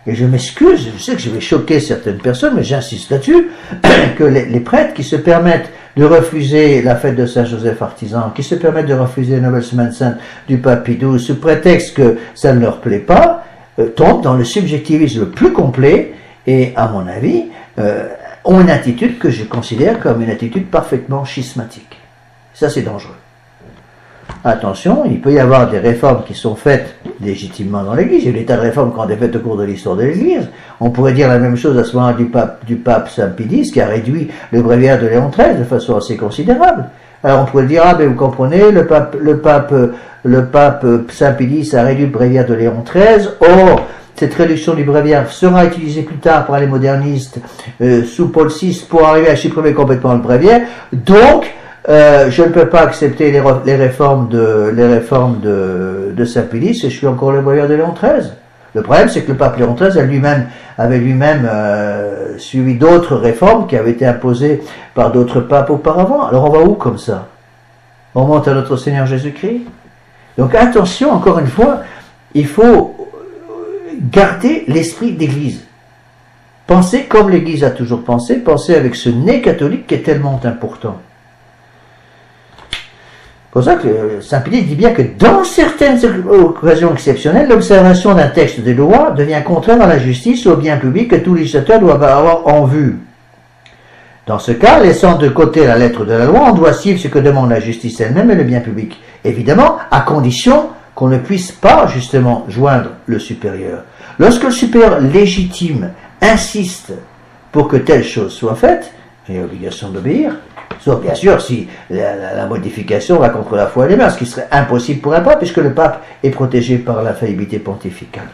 et je m'excuse, je sais que je vais choquer certaines personnes, mais j'insiste là-dessus, que les prêtres qui se permettent de refuser la fête de Saint-Joseph artisan, qui se permettent de refuser la nouvelle semaine sainte du pape Pie XII, sous prétexte que ça ne leur plaît pas, tombent dans le subjectivisme le plus complet, et à mon avis, ont une attitude que je considère comme une attitude parfaitement schismatique. Ça, c'est dangereux. Attention, il peut y avoir des réformes qui sont faites légitimement dans l'Église. Il y a des tas de réformes qui ont été faites au cours de l'histoire de l'Église. On pourrait dire la même chose à ce moment du pape Saint Pie X, qui a réduit le bréviaire de Léon XIII de façon assez considérable. Alors on pourrait dire, ah ben vous comprenez, le pape Saint Pie X a réduit le bréviaire de Léon XIII. Or, cette réduction du bréviaire sera utilisée plus tard par les modernistes sous Paul VI pour arriver à supprimer complètement le bréviaire. Donc, je ne peux pas accepter les réformes de Saint Pie X et je suis encore le bréviaire de Léon XIII. Le problème, c'est que le pape Léon XIII avait lui-même suivi d'autres réformes qui avaient été imposées par d'autres papes auparavant. Alors on va où comme ça? On monte à notre Seigneur Jésus-Christ. Donc attention, encore une fois, il faut garder l'esprit d'Église. Pensez comme l'Église a toujours pensé, pensez avec ce nez catholique qui est tellement important. C'est pour ça que Saint Pie dit bien que dans certaines occasions exceptionnelles, l'observation d'un texte de loi devient contraire à la justice ou au bien public que tout législateur doit avoir en vue. Dans ce cas, laissant de côté la lettre de la loi, on doit suivre ce que demande la justice elle-même et le bien public. Évidemment, à condition qu'on ne puisse pas justement joindre le supérieur. Lorsque le supérieur légitime insiste pour que telle chose soit faite, il y a obligation d'obéir. Sauf bien sûr si la modification va contre la foi et les mœurs, ce qui serait impossible pour un pape, puisque le pape est protégé par l'infaillibilité pontificale.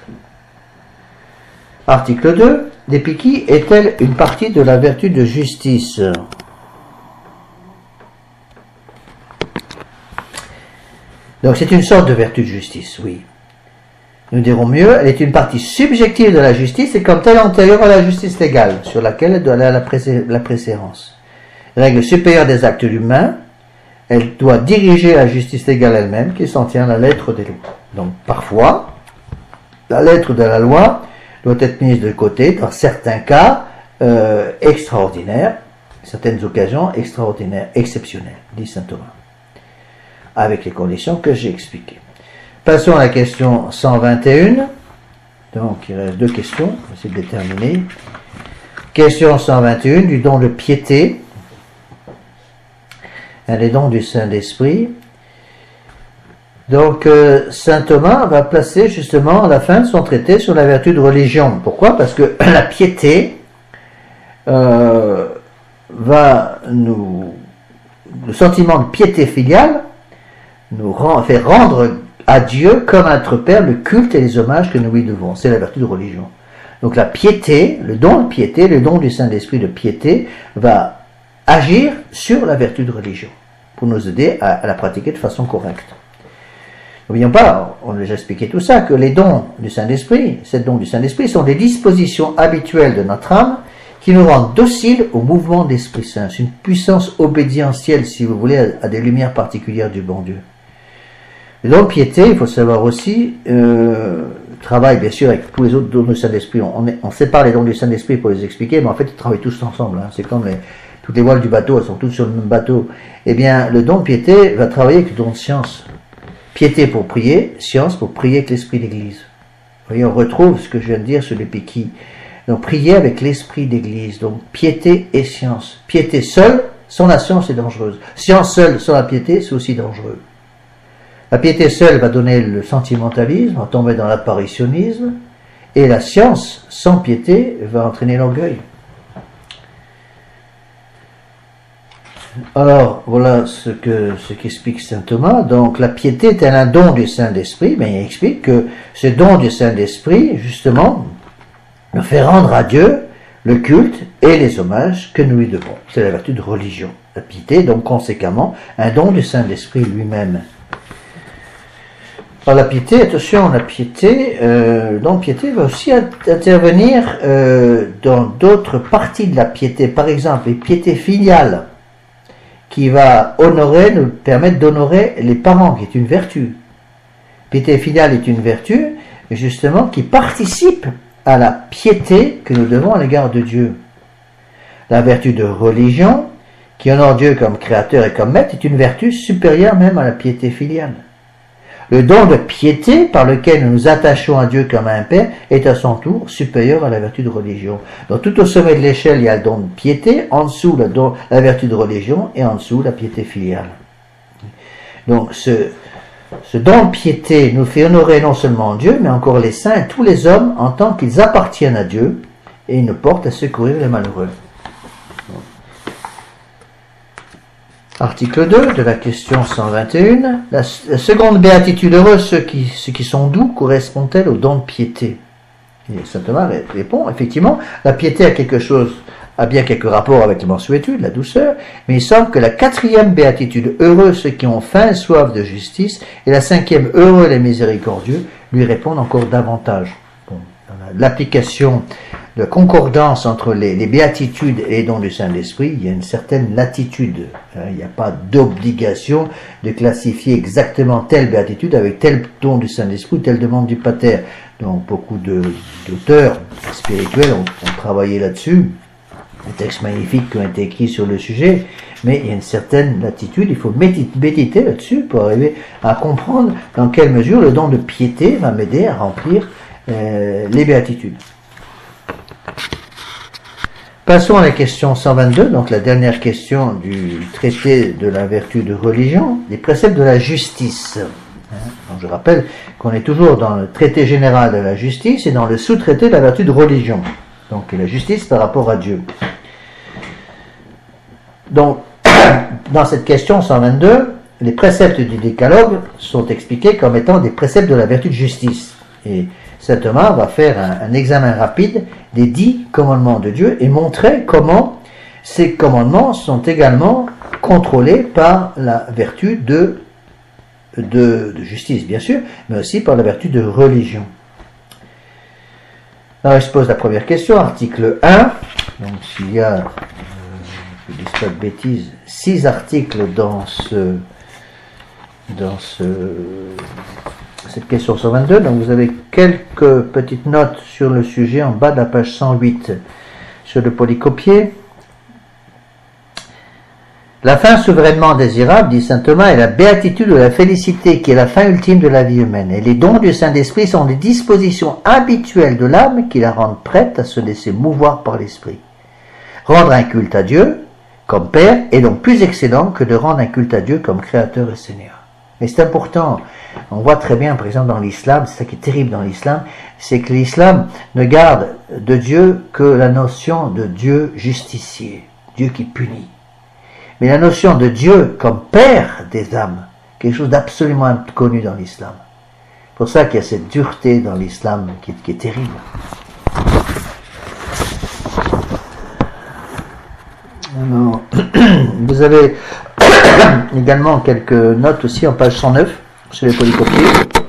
Article 2. L'épiquie est-elle une partie de la vertu de justice? Donc c'est une sorte de vertu de justice, oui. Nous dirons mieux, elle est une partie subjective de la justice et comme telle antérieure à la justice légale, sur laquelle elle doit aller à la préséance. Règle supérieure des actes humains, elle doit diriger la justice légale elle-même, qui s'en tient à la lettre des lois. Donc parfois, la lettre de la loi doit être mise de côté dans certains cas extraordinaires, certaines occasions extraordinaires, exceptionnelles, dit saint Thomas, avec les conditions que j'ai expliquées. Passons à la question 121. Donc il reste deux questions, on va essayer de les terminer. Question 121, du don de piété. Les dons du Saint-Esprit. Donc, saint Thomas va placer justement à la fin de son traité sur la vertu de religion. Pourquoi? Parce que la piété le sentiment de piété filiale nous fait rendre à Dieu comme à notre Père le culte et les hommages que nous lui devons. C'est la vertu de religion. Donc la piété, le don de piété, le don du Saint-Esprit de piété va agir sur la vertu de religion, pour nous aider à la pratiquer de façon correcte. N'oublions pas, on a déjà expliqué tout ça, que les dons du Saint-Esprit, ces dons du Saint-Esprit sont des dispositions habituelles de notre âme qui nous rendent dociles au mouvement de l'Esprit Saint. C'est une puissance obédientielle, si vous voulez, à des lumières particulières du bon Dieu. Le don de piété, il faut savoir aussi, travaille bien sûr avec tous les autres dons du Saint-Esprit. On sépare les dons du Saint-Esprit pour les expliquer, mais en fait ils travaillent tous ensemble. Hein. C'est comme toutes les voiles du bateau, elles sont toutes sur le même bateau. Eh bien, le don de piété va travailler avec le don de science. Piété pour prier, science pour prier avec l'esprit d'église. Vous voyez, on retrouve ce que je viens de dire sur l'épiquie. Donc, prier avec l'esprit d'église. Donc, piété et science. Piété seule, sans la science, c'est dangereuse. Science seule, sans la piété, c'est aussi dangereux. La piété seule va donner le sentimentalisme, va tomber dans l'apparitionnisme, et la science, sans piété, va entraîner l'orgueil. Alors, voilà ce qu'explique saint Thomas. Donc, la piété est un don du Saint-Esprit, mais il explique que ce don du Saint-Esprit, justement, nous fait rendre à Dieu le culte et les hommages que nous lui devons. C'est la vertu de religion. La piété, donc, conséquemment, un don du Saint-Esprit lui-même. Alors, la piété, attention, la piété, donc, piété va aussi intervenir dans d'autres parties de la piété. Par exemple, les piétés filiales, qui va nous permettre d'honorer les parents, qui est une vertu. Piété filiale est une vertu, justement, qui participe à la piété que nous devons à l'égard de Dieu. La vertu de religion, qui honore Dieu comme créateur et comme maître, est une vertu supérieure même à la piété filiale. Le don de piété par lequel nous nous attachons à Dieu comme à un Père est à son tour supérieur à la vertu de religion. Donc tout au sommet de l'échelle, il y a le don de piété, en dessous la vertu de religion et en dessous la piété filiale. Donc ce don de piété nous fait honorer non seulement Dieu, mais encore les saints et tous les hommes en tant qu'ils appartiennent à Dieu et ils nous portent à secourir les malheureux. Article 2 de la question 121. La seconde béatitude, heureuse ceux qui sont doux, correspond-elle au don de piété? Et saint Thomas répond, effectivement, la piété a bien quelques rapports avec la mansuétude, la douceur, mais il semble que la quatrième béatitude, heureux ceux qui ont faim et soif de justice, et la cinquième, heureux les miséricordieux, lui répondent encore davantage. Bon, l'application de concordance entre les béatitudes et les dons du Saint-Esprit, il y a une certaine latitude. Il n'y a pas d'obligation de classifier exactement telle béatitude avec tel don du Saint-Esprit ou telle demande du Pater. Donc beaucoup d'auteurs spirituels ont travaillé là-dessus. Des textes magnifiques qui ont été écrits sur le sujet, mais il y a une certaine latitude, il faut méditer là-dessus pour arriver à comprendre dans quelle mesure le don de piété va m'aider à remplir les béatitudes. Passons à la question 122, donc la dernière question du traité de la vertu de religion, les préceptes de la justice. Donc je rappelle qu'on est toujours dans le traité général de la justice et dans le sous-traité de la vertu de religion. Donc la justice par rapport à Dieu. Donc, dans cette question 122, les préceptes du décalogue sont expliqués comme étant des préceptes de la vertu de justice. Et saint Thomas va faire un examen rapide des 10 commandements de Dieu et montrer comment ces commandements sont également contrôlés par la vertu de justice, bien sûr, mais aussi par la vertu de religion. Alors, je pose la première question, article 1. Donc, s'il y a, je ne dis pas de bêtises, 6 articles dans cette question 122. Donc, vous avez quelques petites notes sur le sujet en bas de la page 108 sur le polycopier. La fin souverainement désirable, dit saint Thomas, est la béatitude ou la félicité qui est la fin ultime de la vie humaine. Et les dons du Saint-Esprit sont les dispositions habituelles de l'âme qui la rendent prête à se laisser mouvoir par l'Esprit. Rendre un culte à Dieu comme Père est donc plus excellent que de rendre un culte à Dieu comme Créateur et Seigneur. Et c'est important, on voit très bien par exemple dans l'islam, c'est ça qui est terrible dans l'islam, c'est que l'islam ne garde de Dieu que la notion de Dieu justicier, Dieu qui punit. Mais la notion de Dieu comme Père des âmes, quelque chose d'absolument inconnu dans l'islam. C'est pour ça qu'il y a cette dureté dans l'islam qui est terrible. Alors, vous avez également quelques notes aussi en page 109 sur les polycopiés.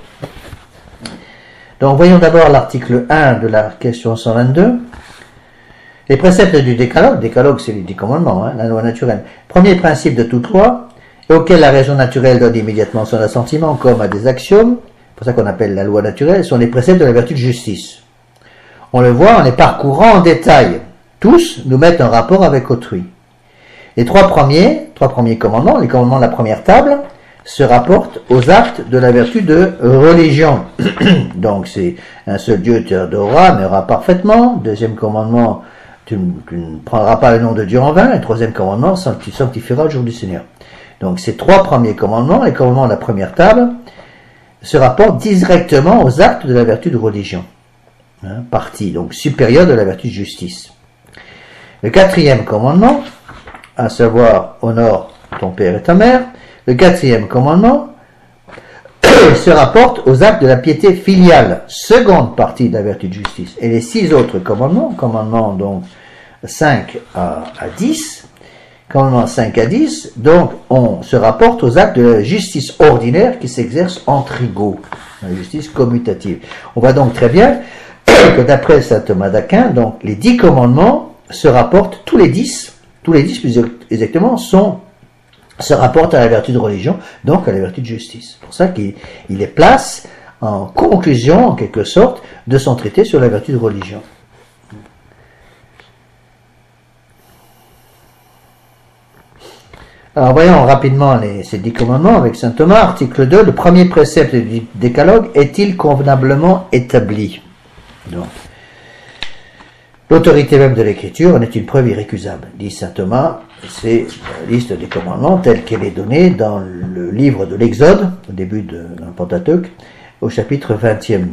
Donc voyons d'abord l'article 1 de la question 122. Les préceptes du décalogue, décalogue c'est les 10 commandements, la loi naturelle. Premier principe de toute loi, et auquel la raison naturelle donne immédiatement son assentiment, comme à des axiomes, c'est pour ça qu'on appelle la loi naturelle, sont les préceptes de la vertu de justice. On le voit en les parcourant en détail. Tous nous mettent en rapport avec autrui. Les trois premiers commandements, les commandements de la première table, se rapportent aux actes de la vertu de religion. Donc c'est un seul Dieu, tu adoreras, mais aura parfaitement. Deuxième commandement, tu ne prendras pas le nom de Dieu en vain. Et troisième commandement, tu sanctifieras le jour du Seigneur. Donc ces 3 premiers commandements, les commandements de la première table, se rapportent directement aux actes de la vertu de religion. Partie donc supérieure de la vertu de justice. Le 4e commandement, à savoir honore ton père et ta mère, le 4e commandement se rapporte aux actes de la piété filiale, seconde partie de la vertu de justice. Et les 6 autres commandements donc 5 à 10, commandements 5 à 10, donc on se rapporte aux actes de la justice ordinaire qui s'exerce entre égaux, la justice commutative. On voit donc très bien que d'après saint Thomas d'Aquin, donc les 10 commandements se rapportent, tous les 10 plus exactement, se rapportent à la vertu de religion, donc à la vertu de justice. C'est pour ça qu'il les place en conclusion, en quelque sorte, de son traité sur la vertu de religion. Alors voyons rapidement ces 10 commandements avec saint Thomas. Article 2, le premier précepte du décalogue est-il convenablement établi? Donc, l'autorité même de l'écriture en est une preuve irrécusable, dit saint Thomas. C'est la liste des commandements telle qu'elle est donnée dans le livre de l'Exode, au début de la Pentateuque, au chapitre 20e.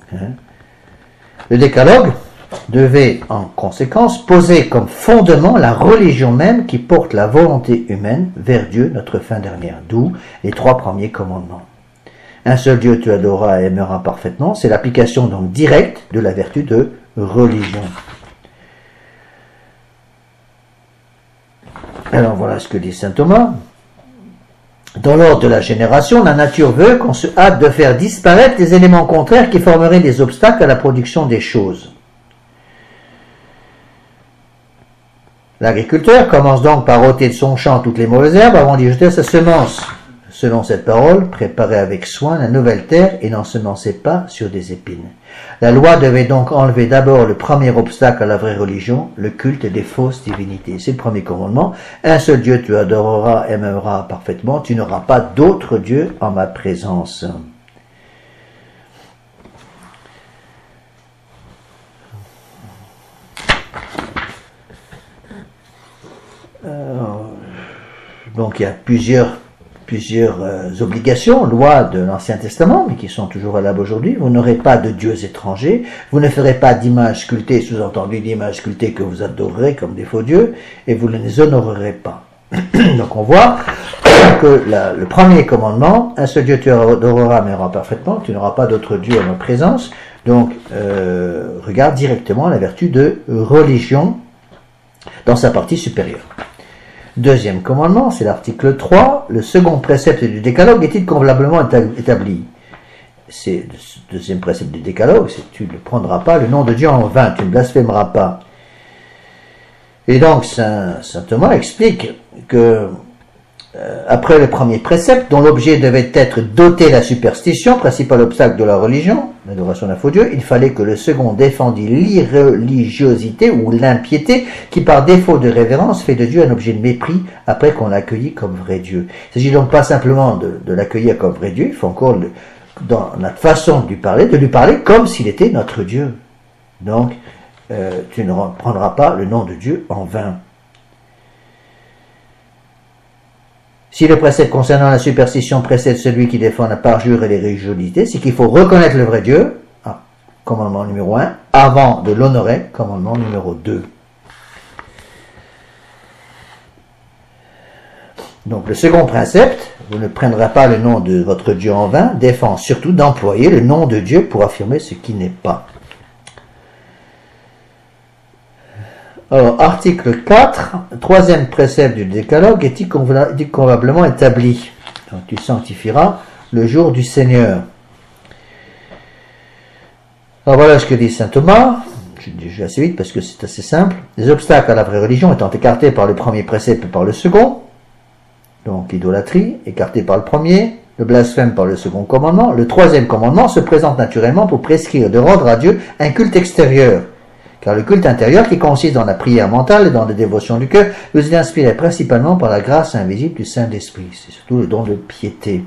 Le décalogue devait en conséquence poser comme fondement la religion même qui porte la volonté humaine vers Dieu, notre fin dernière, d'où les 3 premiers commandements. Un seul Dieu tu adoreras et aimeras parfaitement, c'est l'application donc directe de la vertu de religion. Alors voilà ce que dit saint Thomas. Dans l'ordre de la génération, la nature veut qu'on se hâte de faire disparaître les éléments contraires qui formeraient des obstacles à la production des choses. L'agriculteur commence donc par ôter de son champ toutes les mauvaises herbes avant d'y jeter sa semence. Selon cette parole, préparez avec soin la nouvelle terre et n'ensemencez pas sur des épines. La loi devait donc enlever d'abord le premier obstacle à la vraie religion, le culte des fausses divinités. C'est le premier commandement. Un seul Dieu tu adoreras et aimeras parfaitement. Tu n'auras pas d'autre Dieu en ma présence. Donc il y a plusieurs obligations, lois de l'Ancien Testament, mais qui sont toujours valables aujourd'hui. Vous n'aurez pas de dieux étrangers, vous ne ferez pas d'images sculptées, sous-entendu d'images sculptées que vous adorerez comme des faux dieux, et vous ne les honorerez pas. Donc on voit que le premier commandement, un seul Dieu tu adoreras mais aimeras parfaitement, tu n'auras pas d'autre Dieu en ma présence. Donc regarde directement la vertu de religion dans sa partie supérieure. Deuxième commandement, c'est l'article 3. Le second précepte du décalogue est-il convenablement établi? C'est le deuxième précepte du décalogue, c'est tu ne prendras pas le nom de Dieu en vain, tu ne blasphémeras pas. Et donc saint Thomas explique que après le premier précepte, dont l'objet devait être d'ôter la superstition, principal obstacle de la religion, l'adoration d'un faux Dieu, il fallait que le second défendît l'irreligiosité ou l'impiété qui par défaut de révérence fait de Dieu un objet de mépris après qu'on l'a accueilli comme vrai Dieu. Il ne s'agit donc pas simplement de l'accueillir comme vrai Dieu, il faut encore, dans notre façon de lui parler comme s'il était notre Dieu. Donc, tu ne prendras pas le nom de Dieu en vain. Si le précepte concernant la superstition précède celui qui défend la parjure et les religiosités, c'est qu'il faut reconnaître le vrai Dieu, commandement numéro 1, avant de l'honorer, commandement numéro 2. Donc le second précepte, vous ne prendrez pas le nom de votre Dieu en vain, défend surtout d'employer le nom de Dieu pour affirmer ce qui n'est pas. Alors, article 4, troisième précepte du décalogue, est-il convenablement établi? Donc, tu sanctifieras le jour du Seigneur. Alors voilà ce que dit saint Thomas. Je vais assez vite parce que c'est assez simple. Les obstacles à la vraie religion étant écartés par le premier précepte et par le second, donc l'idolâtrie, écartée par le premier, le blasphème par le second commandement, le troisième commandement se présente naturellement pour prescrire de rendre à Dieu un culte extérieur. Car le culte intérieur, qui consiste dans la prière mentale et dans la dévotion du cœur, nous est inspiré principalement par la grâce invisible du Saint-Esprit. C'est surtout le don de piété.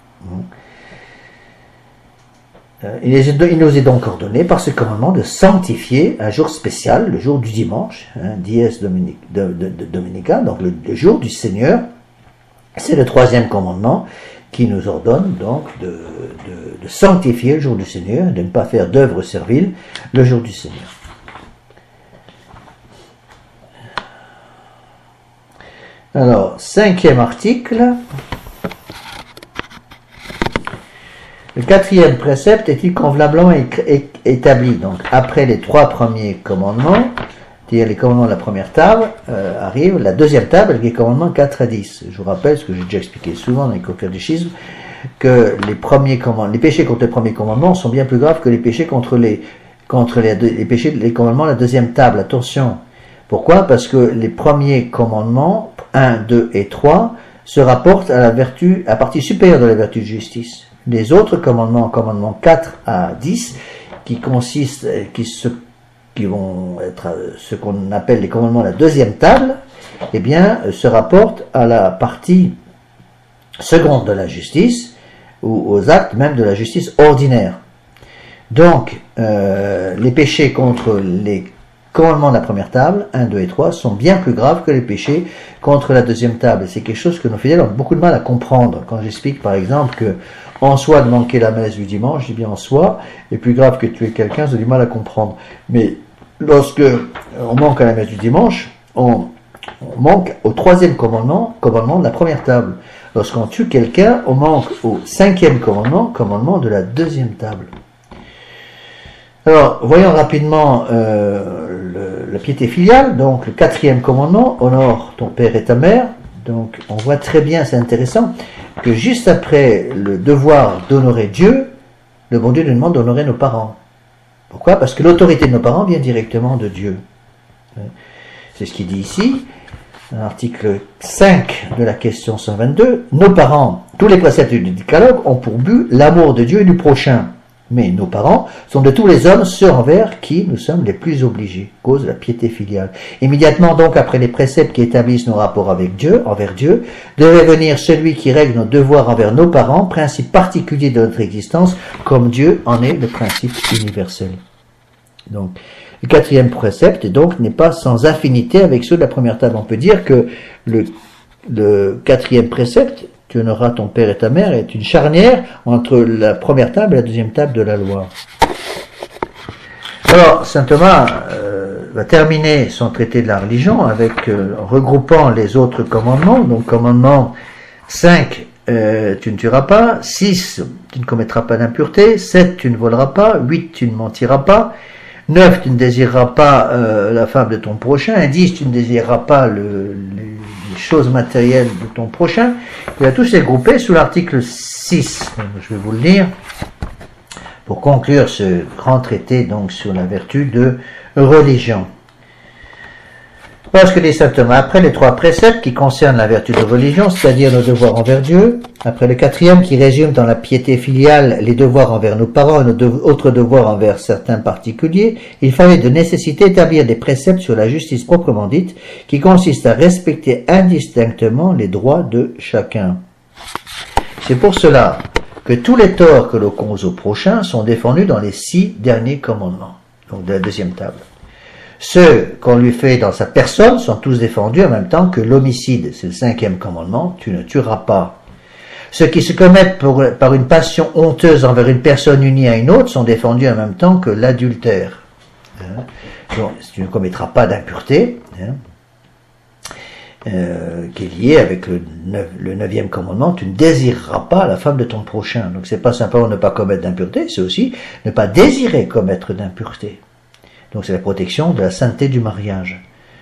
Il nous est donc ordonné par ce commandement de sanctifier un jour spécial, le jour du dimanche, dies dominica, donc le jour du Seigneur. C'est le troisième commandement qui nous ordonne donc de sanctifier le jour du Seigneur, de ne pas faire d'œuvre servile le jour du Seigneur. Alors, cinquième article. Le quatrième précepte est-il convenablement établi? Donc, après les 3 premiers commandements, c'est-à-dire les commandements de la première table, arrive la deuxième table avec les commandements 4 à 10. Je vous rappelle ce que j'ai déjà expliqué souvent dans les cours de catéchisme, que les péchés contre les premiers commandements sont bien plus graves que les péchés contre les commandements de la deuxième table. Attention. Pourquoi? Parce que les premiers commandements, 1, 2 et 3, se rapportent à la partie supérieure de la vertu de justice. les autres commandements, commandements 4 à 10, qui consistent, qui vont être ce qu'on appelle les commandements de la deuxième table, eh bien, se rapportent à la partie seconde de la justice, ou aux actes même de la justice ordinaire. Donc, les péchés contre les commandements de la première table, 1, 2 et 3, sont bien plus graves que les péchés contre la deuxième table. Et c'est quelque chose que nos fidèles ont beaucoup de mal à comprendre. Quand j'explique par exemple que en soi de manquer la messe du dimanche, je dis bien en soi, est plus grave que tuer quelqu'un, j'ai du mal à comprendre. Mais lorsque on manque à la messe du dimanche, on manque au troisième commandement, commandement de la première table. Lorsqu'on tue quelqu'un, on manque au cinquième commandement, commandement de la deuxième table. Alors, voyons rapidement la piété filiale, donc le quatrième commandement, honore ton père et ta mère. Donc, on voit très bien, c'est intéressant, que juste après le devoir d'honorer Dieu, le bon Dieu nous demande d'honorer nos parents. Pourquoi? Parce que l'autorité de nos parents vient directement de Dieu. C'est ce qu'il dit ici, dans l'article 5 de la question 122. Nos parents, tous les préceptes du décalogue ont pour but l'amour de Dieu et du prochain. Mais nos parents sont de tous les hommes ceux envers qui nous sommes les plus obligés, cause de la piété filiale. Immédiatement donc après les préceptes qui établissent nos rapports avec Dieu, envers Dieu, devait venir celui qui règle nos devoirs envers nos parents, principe particulier de notre existence, comme Dieu en est le principe universel. Donc, le quatrième précepte donc n'est pas sans affinité avec ceux de la première table. On peut dire que le quatrième précepte, tu honoreras ton père et ta mère, est une charnière entre la première table et la deuxième table de la loi. Alors, saint Thomas va terminer son traité de la religion avec regroupant les autres commandements. Donc, commandement 5, tu ne tueras pas. 6, tu ne commettras pas d'impureté. 7, tu ne voleras pas. 8, tu ne mentiras pas. 9, tu ne désireras pas la femme de ton prochain. 10, tu ne désireras pas les choses matérielles de ton prochain. Il va tous les grouper sous l'article 6. Je vais vous le lire pour conclure ce grand traité donc sur la vertu de religion. Parce que dit saint Thomas, après les 3 préceptes qui concernent la vertu de religion, c'est-à-dire nos devoirs envers Dieu, après le 4e qui résume dans la piété filiale les devoirs envers nos parents et nos autres devoirs envers certains particuliers, il fallait de nécessité établir des préceptes sur la justice proprement dite, qui consistent à respecter indistinctement les droits de chacun. C'est pour cela que tous les torts que l'on cause au prochain sont défendus dans les 6 derniers commandements, donc de la deuxième table. Ceux qu'on lui fait dans sa personne sont tous défendus en même temps que l'homicide, c'est le 5e commandement, tu ne tueras pas. Ceux qui se commettent par une passion honteuse envers une personne unie à une autre sont défendus en même temps que l'adultère. Donc, tu ne commettras pas d'impureté, qui est lié avec le 9e commandement, tu ne désireras pas la femme de ton prochain. Donc c'est pas simplement ne pas commettre d'impureté, c'est aussi ne pas désirer commettre d'impureté. Donc c'est la protection de la sainteté du mariage.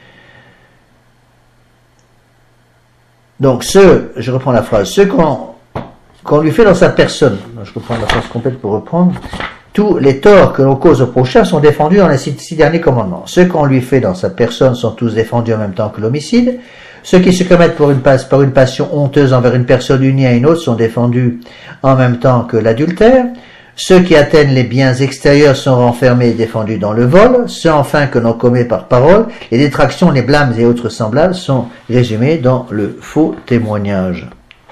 Donc je reprends la phrase, ceux qu'on lui fait dans sa personne, je reprends la phrase complète pour reprendre, tous les torts que l'on cause au prochain sont défendus dans les 6 derniers commandements. Ceux qu'on lui fait dans sa personne sont tous défendus en même temps que l'homicide. Ceux qui se commettent par une passion honteuse envers une personne unie à une autre sont défendus en même temps que l'adultère. Ceux qui atteignent les biens extérieurs sont renfermés et défendus dans le vol. Ceux enfin que l'on commet par parole, les détractions, les blâmes et autres semblables sont résumés dans le faux témoignage.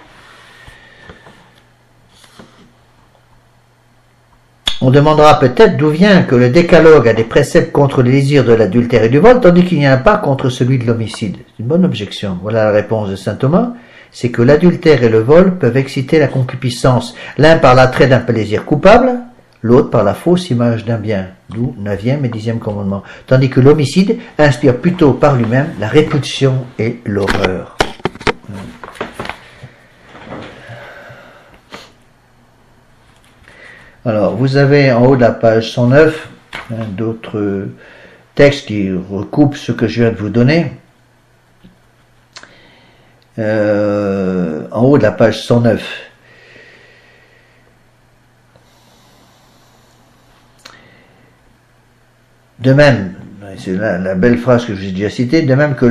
On demandera peut-être d'où vient que le décalogue a des préceptes contre les désirs de l'adultère et du vol, tandis qu'il n'y en a pas contre celui de l'homicide. C'est une bonne objection. Voilà la réponse de saint Thomas. C'est que l'adultère et le vol peuvent exciter la concupiscence, l'un par l'attrait d'un plaisir coupable, l'autre par la fausse image d'un bien, d'où 9e et 10e commandement, tandis que l'homicide inspire plutôt par lui-même la répulsion et l'horreur. Alors, vous avez en haut de la page 109 d'autres textes qui recoupent ce que je viens de vous donner. En haut de la page 109. De même, c'est la belle phrase que j'ai déjà citée, de même que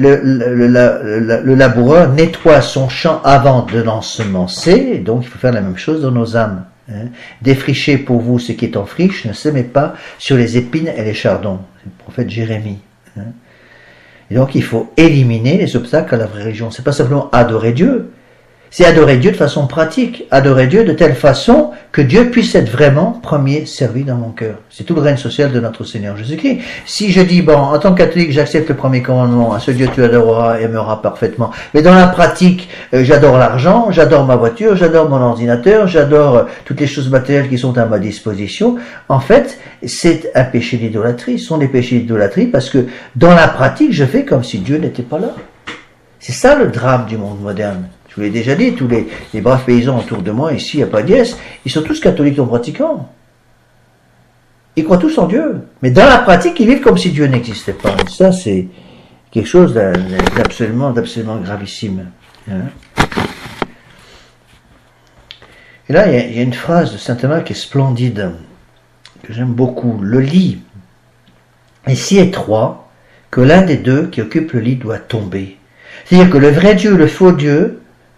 le laboureur nettoie son champ avant de l'ensemencer, donc il faut faire la même chose dans nos âmes. Hein. Défrichez pour vous ce qui est en friche, ne semez pas sur les épines et les chardons. C'est le prophète Jérémie. Hein. Et donc il faut éliminer les obstacles à la vraie religion. C'est pas simplement adorer Dieu, c'est adorer Dieu de façon pratique, adorer Dieu de telle façon que Dieu puisse être vraiment premier servi dans mon cœur. C'est tout le règne social de notre Seigneur Jésus-Christ. Si je dis, bon, en tant que catholique, j'accepte le premier commandement, à ce Dieu tu adoreras et aimeras parfaitement, mais dans la pratique, j'adore l'argent, j'adore ma voiture, j'adore mon ordinateur, j'adore toutes les choses matérielles qui sont à ma disposition, en fait, c'est un péché d'idolâtrie. Ce sont des péchés d'idolâtrie parce que dans la pratique, je fais comme si Dieu n'était pas là. C'est ça le drame du monde moderne. Je vous l'ai déjà dit, tous les braves paysans autour de moi, ici à Padiès, ils sont tous catholiques non pratiquants. Ils croient tous en Dieu. Mais dans la pratique, ils vivent comme si Dieu n'existait pas. Et ça, c'est quelque chose d'absolument gravissime. Hein. Et là, il y a une phrase de saint Thomas qui est splendide, que j'aime beaucoup. Le lit est si étroit que l'un des deux qui occupe le lit doit tomber. C'est-à-dire que le vrai Dieu, le faux Dieu,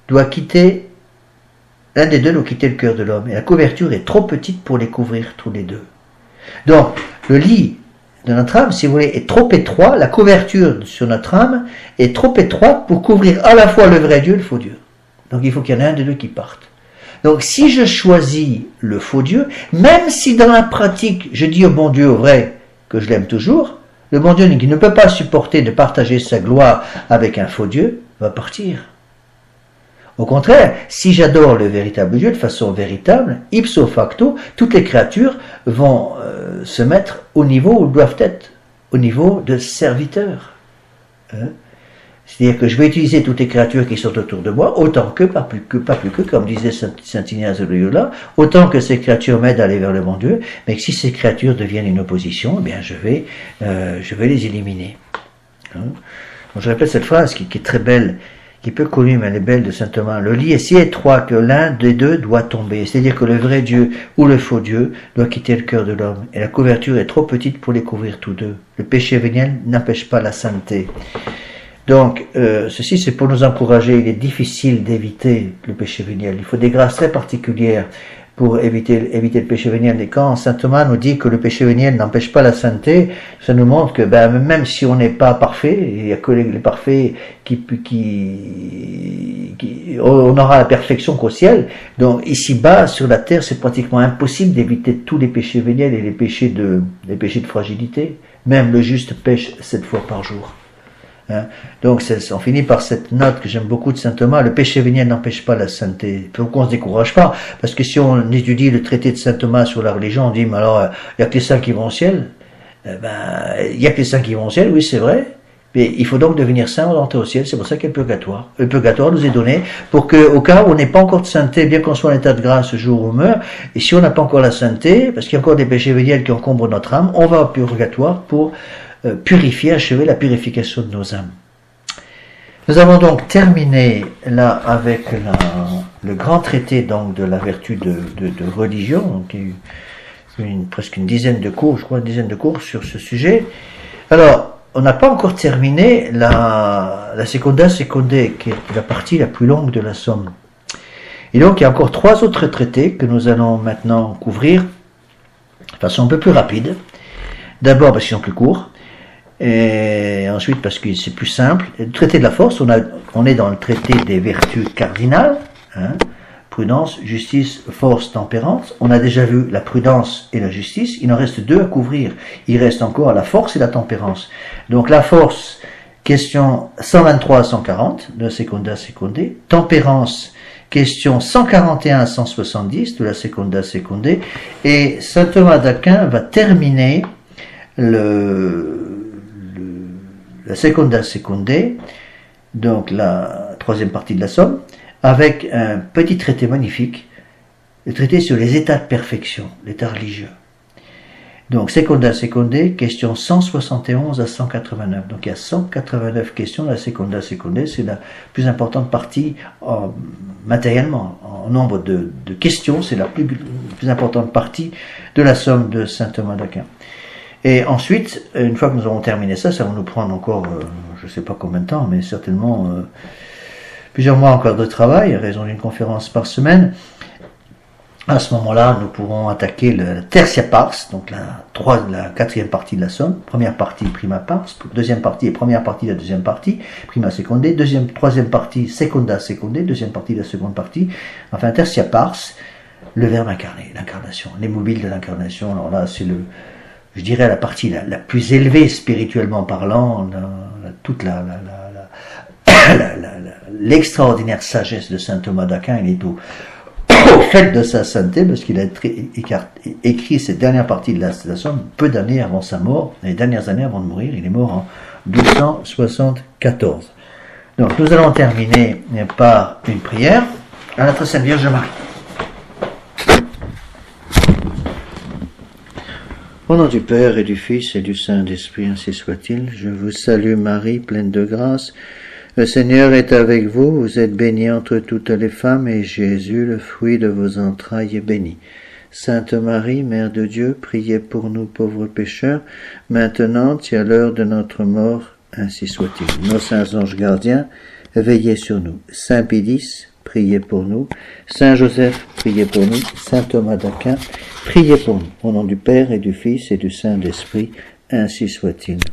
l'un des deux doit quitter le cœur de l'homme. Et la couverture est trop petite pour les couvrir tous les deux. Donc, le lit de notre âme, si vous voulez, est trop étroit, la couverture sur notre âme est trop étroite pour couvrir à la fois le vrai Dieu et le faux Dieu. Donc, il faut qu'il y en ait un des deux qui parte. Donc, si je choisis le faux Dieu, même si dans la pratique, je dis au bon Dieu, au vrai, que je l'aime toujours, le bon Dieu qui ne peut pas supporter de partager sa gloire avec un faux Dieu, va partir. Au contraire, si j'adore le véritable Dieu de façon véritable, ipso facto, toutes les créatures vont se mettre au niveau où elles doivent être, au niveau de serviteurs. Hein? C'est-à-dire que je vais utiliser toutes les créatures qui sont autour de moi, autant que, pas plus que, comme disait saint Ignace de Loyola, autant que ces créatures m'aident à aller vers le bon Dieu, mais que si ces créatures deviennent une opposition, eh bien je vais les éliminer. Hein? Donc je répète cette phrase qui est très belle, qui est peu connue, mais elle est belle, de saint Thomas. Le lit est si étroit que l'un des deux doit tomber. C'est-à-dire que le vrai Dieu ou le faux Dieu doit quitter le cœur de l'homme. Et la couverture est trop petite pour les couvrir tous deux. Le péché véniel n'empêche pas la sainteté. Donc, ceci c'est pour nous encourager. Il est difficile d'éviter le péché véniel. Il faut des grâces très particulières pour éviter le péché véniel. Et quand saint Thomas nous dit que le péché véniel n'empêche pas la sainteté, ça nous montre que même si on n'est pas parfait, il n'y a que les parfaits on aura la perfection qu'au ciel. Donc ici-bas, sur la terre, c'est pratiquement impossible d'éviter tous les péchés véniels et les péchés de fragilité. Même le juste pêche 7 fois par jour. Hein? Donc on finit par cette note que j'aime beaucoup de saint Thomas: le péché véniel n'empêche pas la sainteté. Pourquoi on se décourage pas? Parce que si on étudie le traité de saint Thomas sur la religion, on dit mais alors il y a que les saints qui vont au ciel. Il y a que les saints qui vont au ciel, oui c'est vrai. Mais il faut donc devenir saint pour entrer au ciel. C'est pour ça qu'il y a le purgatoire. Le purgatoire nous est donné pour que, au cas où on n'est pas encore de sainteté, bien qu'on soit en état de grâce le jour où on meurt, et si on n'a pas encore la sainteté, parce qu'il y a encore des péchés véniels qui encombrent notre âme, on va au purgatoire pour purifier, achever la purification de nos âmes. Nous avons donc terminé là avec le grand traité donc de la vertu de religion, donc presque une dizaine de cours, je crois une dizaine de cours sur ce sujet. Alors, on n'a pas encore terminé la Seconda Secundae, qui est la partie la plus longue de la Somme. Et donc, il y a encore 3 autres traités que nous allons maintenant couvrir de façon un peu plus rapide. D'abord parce qu'ils sont plus courts, et ensuite parce que c'est plus simple. Le traité de la force, on est dans le traité des vertus cardinales, hein, prudence, justice, force, tempérance. On a déjà vu la prudence et la justice. Il en reste 2 à couvrir. Il reste encore la force et la tempérance. Donc la force, question 123 à 140 de la Seconda Secundae. Tempérance, question 141 à 170 de la Seconda Secundae. Et saint Thomas d'Aquin va terminer la Seconda Secundae, donc la 3e partie de la Somme, avec un petit traité magnifique, le traité sur les états de perfection, l'état religieux. Donc, Seconda Secundae, questions 171 à 189. Donc, il y a 189 questions. La Seconda Secundae, c'est la plus importante partie matériellement. En nombre de questions, c'est la plus importante partie de la Somme de saint Thomas d'Aquin. Et ensuite, une fois que nous aurons terminé ça, ça va nous prendre encore, je ne sais pas combien de temps, mais certainement plusieurs mois encore de travail, à raison d'une conférence par semaine. À ce moment-là, nous pourrons attaquer la tertia pars, donc la quatrième partie de la somme. Première partie, prima pars. Deuxième partie et première partie de la deuxième partie, prima seconde. Troisième partie, seconda seconde. Deuxième partie de la seconde partie. Enfin, tertia pars, le Verbe incarné, l'incarnation, les mobiles de l'incarnation. Alors là, c'est je dirais la partie la plus élevée spirituellement parlant, toute l'extraordinaire sagesse de saint Thomas d'Aquin. Il est au fait de sa sainteté, parce qu'il a écrit cette dernière partie de la somme peu d'années avant sa mort, les dernières années avant de mourir. Il est mort en 1274. Donc nous allons terminer par une prière à notre Sainte Vierge Marie. Au nom du Père et du Fils et du Saint-Esprit, ainsi soit-il. Je vous salue Marie, pleine de grâce. Le Seigneur est avec vous, vous êtes bénie entre toutes les femmes, et Jésus, le fruit de vos entrailles, est béni. Sainte Marie, Mère de Dieu, priez pour nous pauvres pécheurs, maintenant et à l'heure de notre mort, ainsi soit-il. Nos saints anges gardiens, veillez sur nous. Saint Pédis, priez pour nous. Saint Joseph, priez pour nous. Saint Thomas d'Aquin, priez pour nous. Au nom du Père et du Fils et du Saint-Esprit, ainsi soit-il.